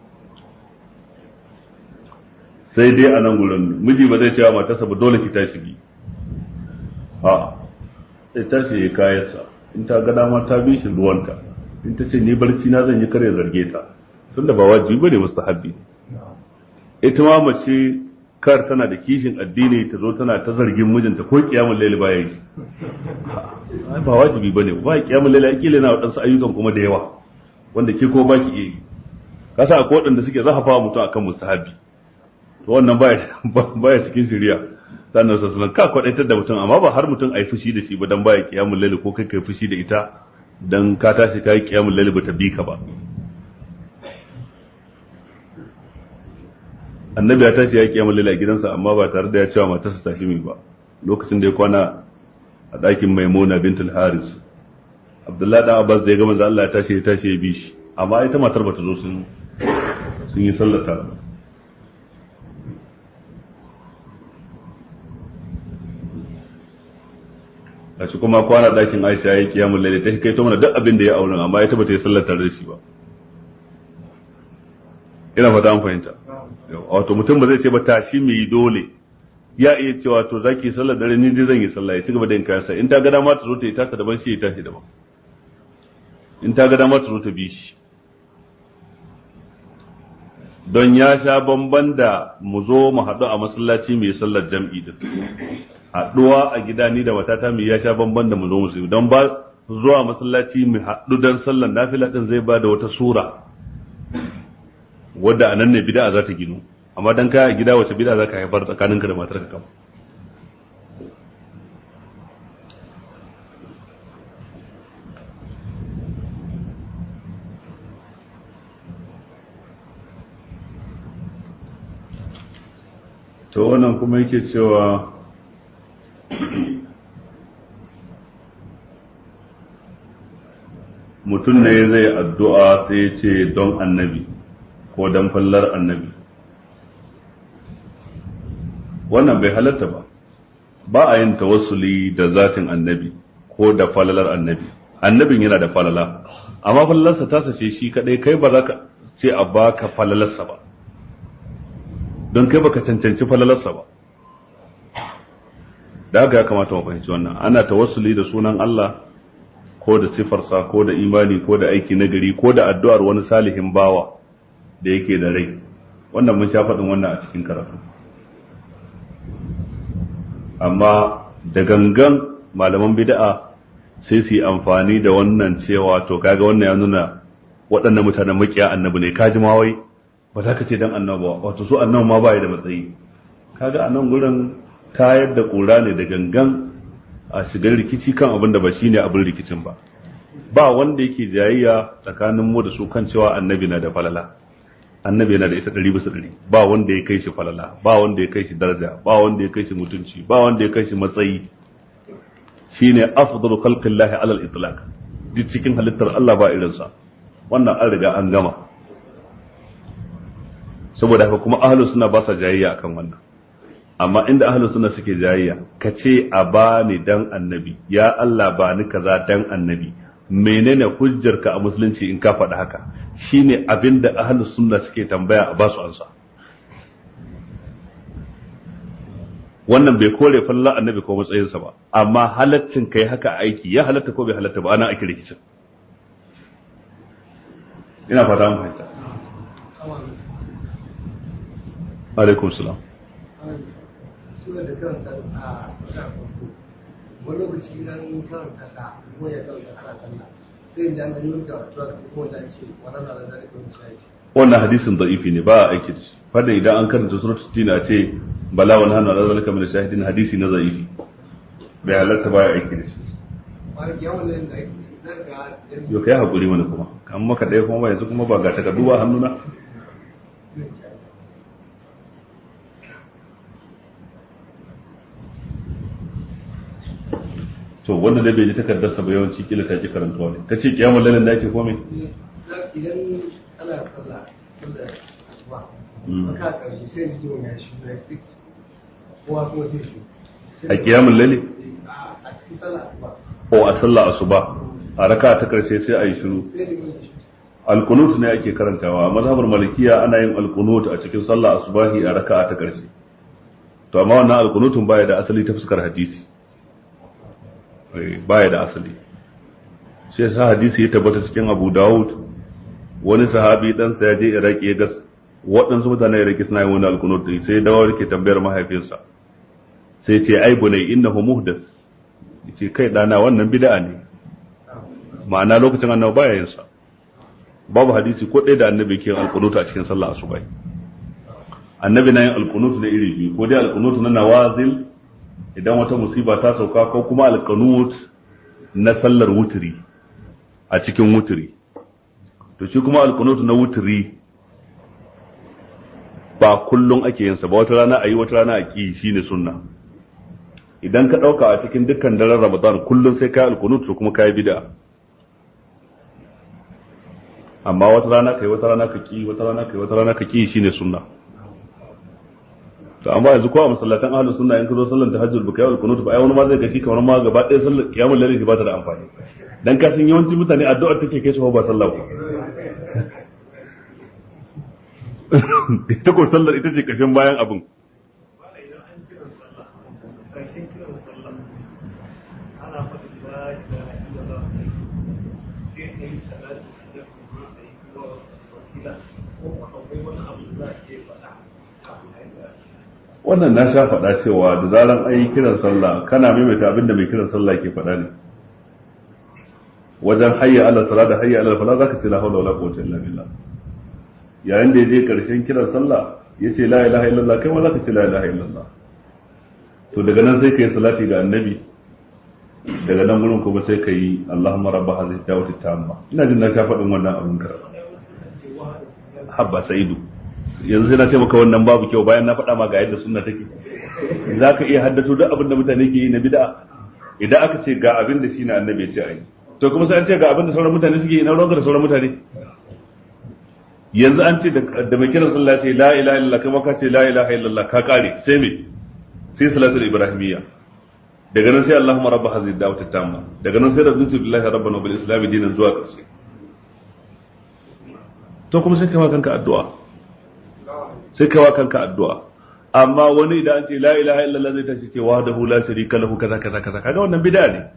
Sai dai a nan gurin miji ba zai ce wa matarsa ba dole ki tashi bi, a'a sai tashi ya kayansa, in ta ga dama ta bi shi ruwanta, in ta ce ni barci na zan yi kare zarge ta, tunda ba wajibi bane mustahabbi. Ita ma mace kar tana da kishin addini ta zo tana ta zargin mijinta ko kiyamul layl ba yayi, ba wajibi bane ba kiyamul layl, kila na wadansu ayyukan kuma da yawa wanda ke ko baki iya yi. Kasa akwai wadanda suke zahafa mutum akan mustahabbi, to wannan baya baya cikin shari'a. Sannan sassanan ka kwadaitar da mutum, amma ba har mutum a yi fushi da shi ba dan baya kiyamul laili, ko kai kai fushi da ita dan ka tashi kai kiyamul laili ba ta bi ka ba. Annabi ya tashi ya kiyamul laili a gidansa amma ba tare da ya cewa matarsa tashi mai ba, lokacin da ya kwana a ɗakin Maimuna bintul Haris. Abdullahi dan Abbas zai ga manzo Allah ya tashi ya tashi ya bi shi, amma ita matar bata zo sun sun yi sallar tare. a shi kuma kwana ɗakin Aisha ya yi kiyamun lalle ta kai to mana duk abin da ya auna, amma ya tabbata ya sallar tare da shi ba. Ina fata an fahimta. Wato mutum ba zai ce ba tashi mu yi dole, ya iya cewa to zaki sallar dare ni dai zan yi sallah, ya ci gaba da yin kayansa. In ta ga dama ta zo ta yi taka daban, shi ya tashi daban. In ta ga dama ta zo ta bi shi. Don ya sha bamban da mu zo mu haɗu a masallaci mai sallar jam'i din. Haɗuwa a gida ni da matata mai ya sha bamban da mu zo musu, don ba zuwa masallaci mu haɗu don sallar nafila din zai ba da wata sura wadda anan ne bid'a za ta ginu. amma dan ka a gida wace bid'a zaka haifar tsakaninka da matarka kam to wannan kuma yake cewa mutum ne zai addu'a sai ya ce don annabi ko don fallar annabi wannan bai halatta ba ba a yin tawassuli da zatin annabi ko da falalar annabi annabin yana da falala amma falalarsa ta sace shi kadai kai ba za ka ce a baka falalarsa ba don kai baka cancanci falalarsa ba da haka ya kamata mu fahimci wannan ana tawassuli da sunan Allah ko da sifarsa ko da imani ko da aiki nagari ko da addu'ar wani salihin bawa da yake da rai wannan mun sha faɗin wannan a cikin karatu amma da gangan malaman bid'a sai su yi amfani da wannan cewa to kaga wannan ya nuna waɗannan mutanen makiya annabi ne kaji ma wai ba za ka ce dan annabi ba wato su annabi ma bai da matsayi kaga a nan gurin tayar da ƙura ne da gangan a shigar rikici kan abin da ba shine abin rikicin ba ba wanda yake jayayya tsakanin mu da su kan cewa annabi na da falala annabi yana da ita ɗari bisa ɗari ba wanda ya kai shi falala ba wanda ya kai shi daraja ba wanda ya kai shi mutunci ba wanda ya kai shi matsayi shine afdalu khalqillahi alal itlaq duk cikin halittar Allah ba irinsa wannan an riga an gama saboda haka kuma ahlus sunna ba sa jayayya akan wannan amma inda ahlus sunna suke jayayya ka ce a bani dan annabi ya Allah ba ni kaza dan annabi menene hujjarka a musulunci in ka faɗi haka shine abinda ahlus sunna suke tambaya a basu ansa wannan bai kore falla annabi ko matsayinsa ba amma halaccin kai haka aiki ya halatta ko bai halatta ba ana ake rikicin ina fata mun fahimta alaikum salam suna da karanta a wani lokaci idan karanta ta kuma ya karanta ana sallah sai da an yi da wato da kuma da ce wannan da da kuma shi wannan hadisin da'ifi ne ba a aiki da shi fada idan an karanta suratul tin a ce bala wal hana zalika min shahidin hadisi na da'ifi bai halatta ba ya aiki da shi wani yawan nan da ake daga yo kai hakuri mana kuma kan maka dai kuma ba yanzu kuma ba ga takardu ba hannuna to wanda dai bai ji takardarsa ba yawanci kila ta ki karantuwa ne kace kiyamul lailin da yake komai idan ana sallah sallar asuba aka karshe sai ji wani ya shi da fix kowa ko sai shi a kiyamul laili a cikin sallar asuba ko a sallar asuba a raka ta karshe sai a yi shiru alqunut ne ake karantawa a mazhabar malikiya ana yin alqunut a cikin sallar asubahi a raka ta karshe to amma wannan alqunutun baya da asali ta fuskar hadisi baya da asali shi yasa hadisi ya tabbata cikin Abu Dawud wani sahabi dan sa ya je Iraki ya ga waɗansu mutanen Iraki suna yin wani alqunut sai dawo yake tambayar mahaifinsa sai ce ai bunai innahu muhdath yace kai dana wannan bid'a ne ma'ana lokacin annabi baya yin sa babu hadisi ko ɗaya da annabi ke alqunut a cikin sallah asuba annabi na yin alqunut da iri biyu ko dai alqunut na nawazil idan wata musiba ta sauka ko kuma alqanut na sallar wutri a cikin wutri to shi kuma alqanut na wutri ba kullun ake yin sa ba wata rana ayi wata rana a ki shine sunna idan ka dauka a cikin dukkan daren Ramadan kullun sai kai alqanut to kuma kai bid'a amma wata rana kai wata rana ka ki wata rana kai wata rana ka ki shine sunna to amma yanzu ko a masallatan ahlus sunna in ka zo sallar tahajjud baka yi alqunut ba ai wani ma zai gashi kamar ma gaba ɗaya sallar kiyamul layl ba ta da amfani dan ka san yawancin mutane addu'ar take kai su ba sallah ba ita ko sallar ita ce kashin bayan abin wannan na sha faɗa cewa da zaran an yi kiran sallah kana maimaita abin da mai kiran sallah ke faɗa ne wajen hayya ala sala da hayya ala fala zaka ce la hawla wala quwwata illa billah yayin da yaje karshen kiran sallah yace la ilaha illallah kai ma zaka ce la ilaha illallah to daga nan sai kai salati ga annabi daga nan gurin kuma sai kai Allahumma rabb hadhihi da'wati tamma ina jin na sha faɗin wannan abin ka habba sa'idu yanzu sai na ce maka wannan babu kyau bayan na faɗa ma ga yadda sunna take zaka iya haddato duk abin da mutane ke yi na bid'a idan aka ce ga abin da shine annabi ya ce ai to kuma sai an ce ga abin da sauran mutane suke yi na ruwan da sauran mutane yanzu an ce da mai kiran sallah sai la ilaha illallah kai ka ce la ilaha illallah ka kare sai me sai salatul ibrahimiyya daga nan sai Allahumma rabb hadhihi da'wati tamma daga nan sai raditu billahi rabban wa bil islam dinan zuwa karshe to kuma sai kai wa kanka addu'a sai kai wa kanka addu'a amma wani idan an ce la ilaha illallah zai tashi ce wahdahu la sharika lahu kaza kaza kaza kaga wannan bid'a ne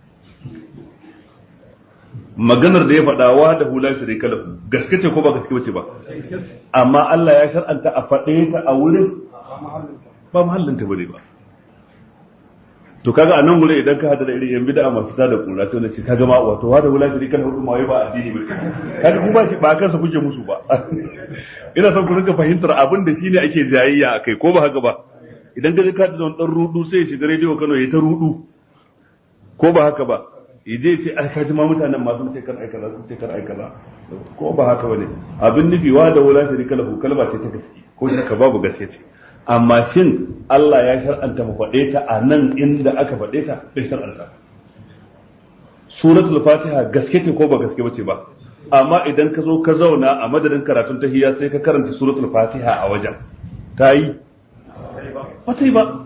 maganar da ya faɗa wahdahu la sharika lahu gaske ce ko ba gaske bace ba amma Allah ya shar'anta a faɗe ta a wurin ba mahallin ta bane ba to kaga a nan gure idan ka hada da irin yan bid'a masu tada kura sai wani ce kaga ma wato wahdahu la sharika lahu ma wai ba addini ba kaga kuma shi ba kansa kuke musu ba ina son ku rinka fahimtar abin da shine ake jayayya akai ko ba haka ba idan ka ka da dan rudu sai ya shiga rediyo Kano ya ta rudu ko ba haka ba yaje ce ai kaji ma mutanen ma sun ce kar ai kaza sun ce kar ai kaza ko ba haka bane abin nufi wa da wala sharika lahu kalma ce ta gaske ko shaka babu gaske ce amma shin Allah ya shar'anta mu faɗe ta a nan inda aka faɗe ta bai shar'anta suratul fatiha gaske ce ko ba gaske bace ba amma idan ka zo ka zauna a madadin karatun tahiyya sai ka karanta suratul fatiha a wajen ta yi ba ta yi ba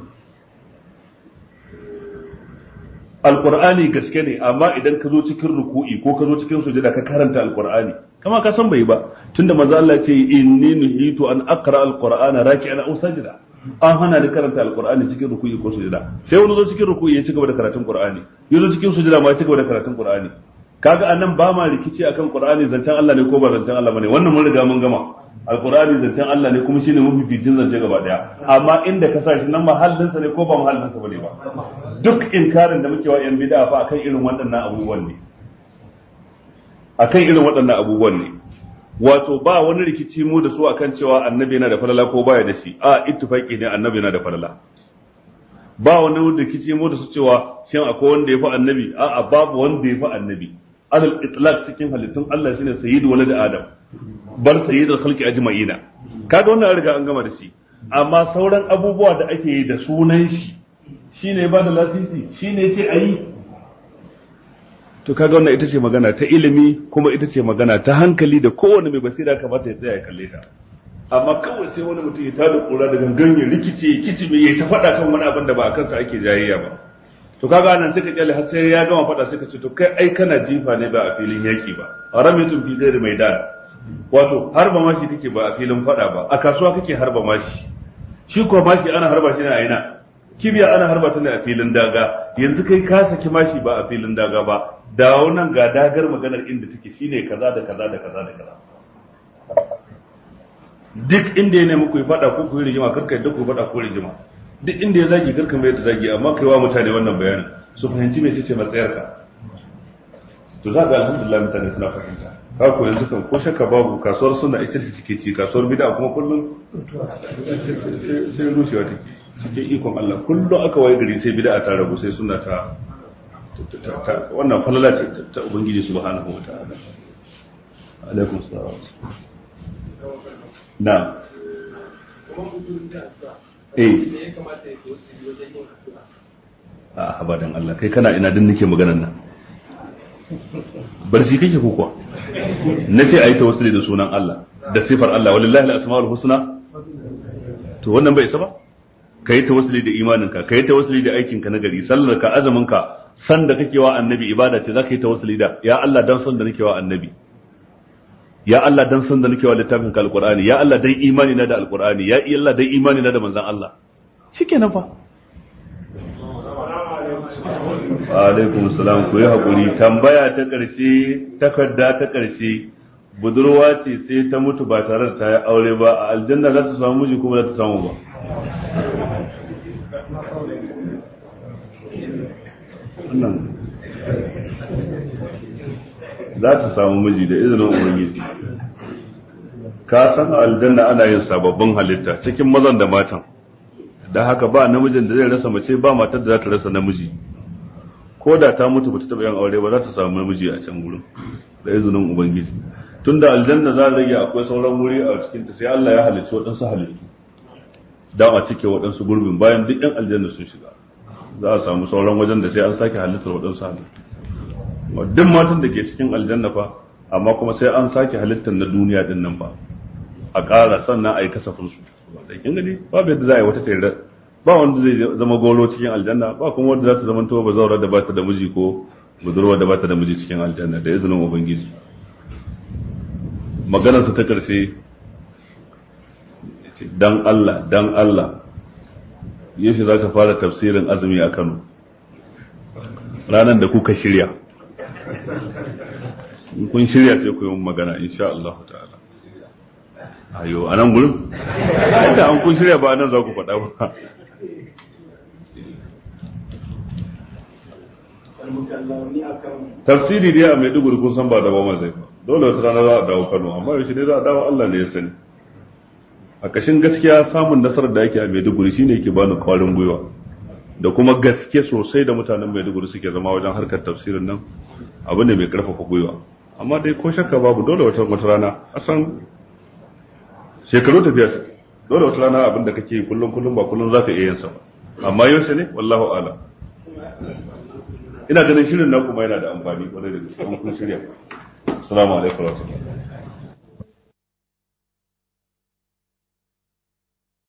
alqur'ani gaske ne amma idan ka zo cikin ruku'i ko ka zo cikin sujada ka karanta alqur'ani kama ka san bai ba tunda manzo Allah ya ce inni nuhitu an aqra alqur'ana raki'an aw sajida an hana ni karanta alqur'ani cikin ruku'i ko sujada sai wani zo cikin ruku'i ya ci gaba da karatun qur'ani yazo cikin sujada ma ya ci gaba da karatun qur'ani kaga anan ba ma rikici akan qur'ani zancen Allah ne ko ba zancen Allah bane wannan mun riga mun gama alqur'ani zancen Allah ne kuma shine mafificin zance gaba daya amma inda ka sa shi nan mahallin sa ne ko ba mahallin sa bane ba duk inkarin da muke wa yan bid'a fa akan irin waɗannan abubuwan ne akan irin waɗannan abubuwan ne wato ba wani rikici mu da su akan cewa annabi yana da falala ko baya da shi a ittifaqi ne annabi yana da falala ba wani rikici mu da su cewa shin akwai wanda ya fi annabi a a babu wanda ya fi annabi alal itlaq cikin halittun Allah shine sayyidu walad adam bar sayyidul khalqi ajma'ina kaga wannan an riga an gama da shi amma sauran abubuwa da ake yi da sunan shi shine ba da lasisi shine yace ayi to kaga wannan ita ce magana ta ilimi kuma ita ce magana ta hankali da kowane mai basira kamata ya tsaya ya kalle ta amma kawai sai wani mutum ya tada kura da gangan ya rikice ya kici mai ya ta faɗa kan wani abin da ba a kansa ake jayayya ba to kaga nan sai ka kyale har sai ya gama faɗa sai ka ce to kai ai kana jifa ne ba a filin yaki ba aramitun fi ghairi maidan wato harba mashi kake ba a filin faɗa ba a kasuwa kake harba mashi shi ko mashi ana harba shi ne a ina kibiya ana harba ta ne a filin daga yanzu kai ka saki mashi ba a filin daga ba dawo nan ga dagar maganar inda take shine kaza da kaza da kaza da kaza duk inda ya nemi ku yi fada ko ku yi rigima karka yadda ku fada ko rigima duk inda ya zagi karka mai da zagi amma kai wa mutane wannan bayanin su fahimci me ce matsayarka to za ga alhamdulillah mutane suna fahimta haka ko yanzu kan ko shakka babu kasuwar sunna ita ce take ci kasuwar bid'a kuma kullum sai rushewa take cikin ikon Allah kullum aka waye gari sai bid'a ta rabu sai sunna ta wannan falala ce ta ubangiji subhanahu wa ta'ala alaikum salam na eh a abadan Allah kai kana ina din nake maganar nan barci kake ko kuwa nace ayi tawassuli da sunan Allah da sifar Allah walillahi al-asmaul husna to wannan bai isa ba kai tawassuli da imaninka kai tawassuli da aikinka na gari sallarka azuminka san da kake wa annabi ibada ce zaka yi tawassuli da ya Allah dan san da nake wa annabi ya Allah dan san da nake wa littafin ka alqur'ani ya Allah dan imani na da alqur'ani ya Allah dan imani na da manzon Allah shikenan fa alaikum salam ku yi hakuri tambaya ta karshe takarda ta karshe budurwa ce sai ta mutu ba tare da ta yi aure ba a aljanna za ta samu miji ko ba za ta samu ba wannan za ta samu miji da izinin ubangiji ka san aljanna ana yin sababbin halitta cikin mazan da matan, da haka ba namijin da zai rasa mace, ba matar da za ta rasa namiji, ko da ta mutu bata taɓa yin aure ba za ta samu namiji a can gurin da izinin ubangiji. Tunda aljanna za rage akwai sauran wuri a cikin ta sai Allah ya halicci waɗansu halittu dan a cike waɗansu gurbin bayan duk ɗan aljanna sun shiga, za a samu sauran wajen da sai an sake halittar waɗansu halittu. Duk matan da ke cikin aljanna fa, amma kuma sai an sake halittar na duniya din nan fa a ƙara sannan a yi kasafin su. Da kin gani babu yadda za a yi wata tare, ba wanda zai zama golo cikin aljanna, ba kuma wanda za ta zama to bazawara da bata da miji ko budurwa da bata da miji cikin aljanna da izinin ubangiji. Maganar sa ta karshe dan Allah dan Allah yaushe zaka fara tafsirin azumi a Kano? Ranar da kuka shirya, in kun shirya sai ku yi magana insha Allah ta'ala. Ayo a nan gurin yadda an kun shirya ba nan za ku faɗa ba. Tafsiri dai a Maiduguri kun san ba da ba zai ba, dole wata rana za a dawo Kano, amma yaushe ne za a dawo Allah ne ya sani. A kashin gaskiya samun nasarar da yake a Maiduguri shine yake bani kwarin gwiwa da kuma gaske sosai da mutanen Maiduguri suke zama wajen harkar tafsirin nan, abu ne mai karfafa gwiwa. Amma dai ko shakka babu dole wata wata rana a san shekaru tafiya su, dole wata rana abin da kake kullum kullum ba kullum zaka iya yin sa ba, amma yaushe ne wallahu a'lam. Ina ganin shirin naku ma yana da amfani kwarai da gaske kun shirya. Assalamu alaikum wa rahmatullahi.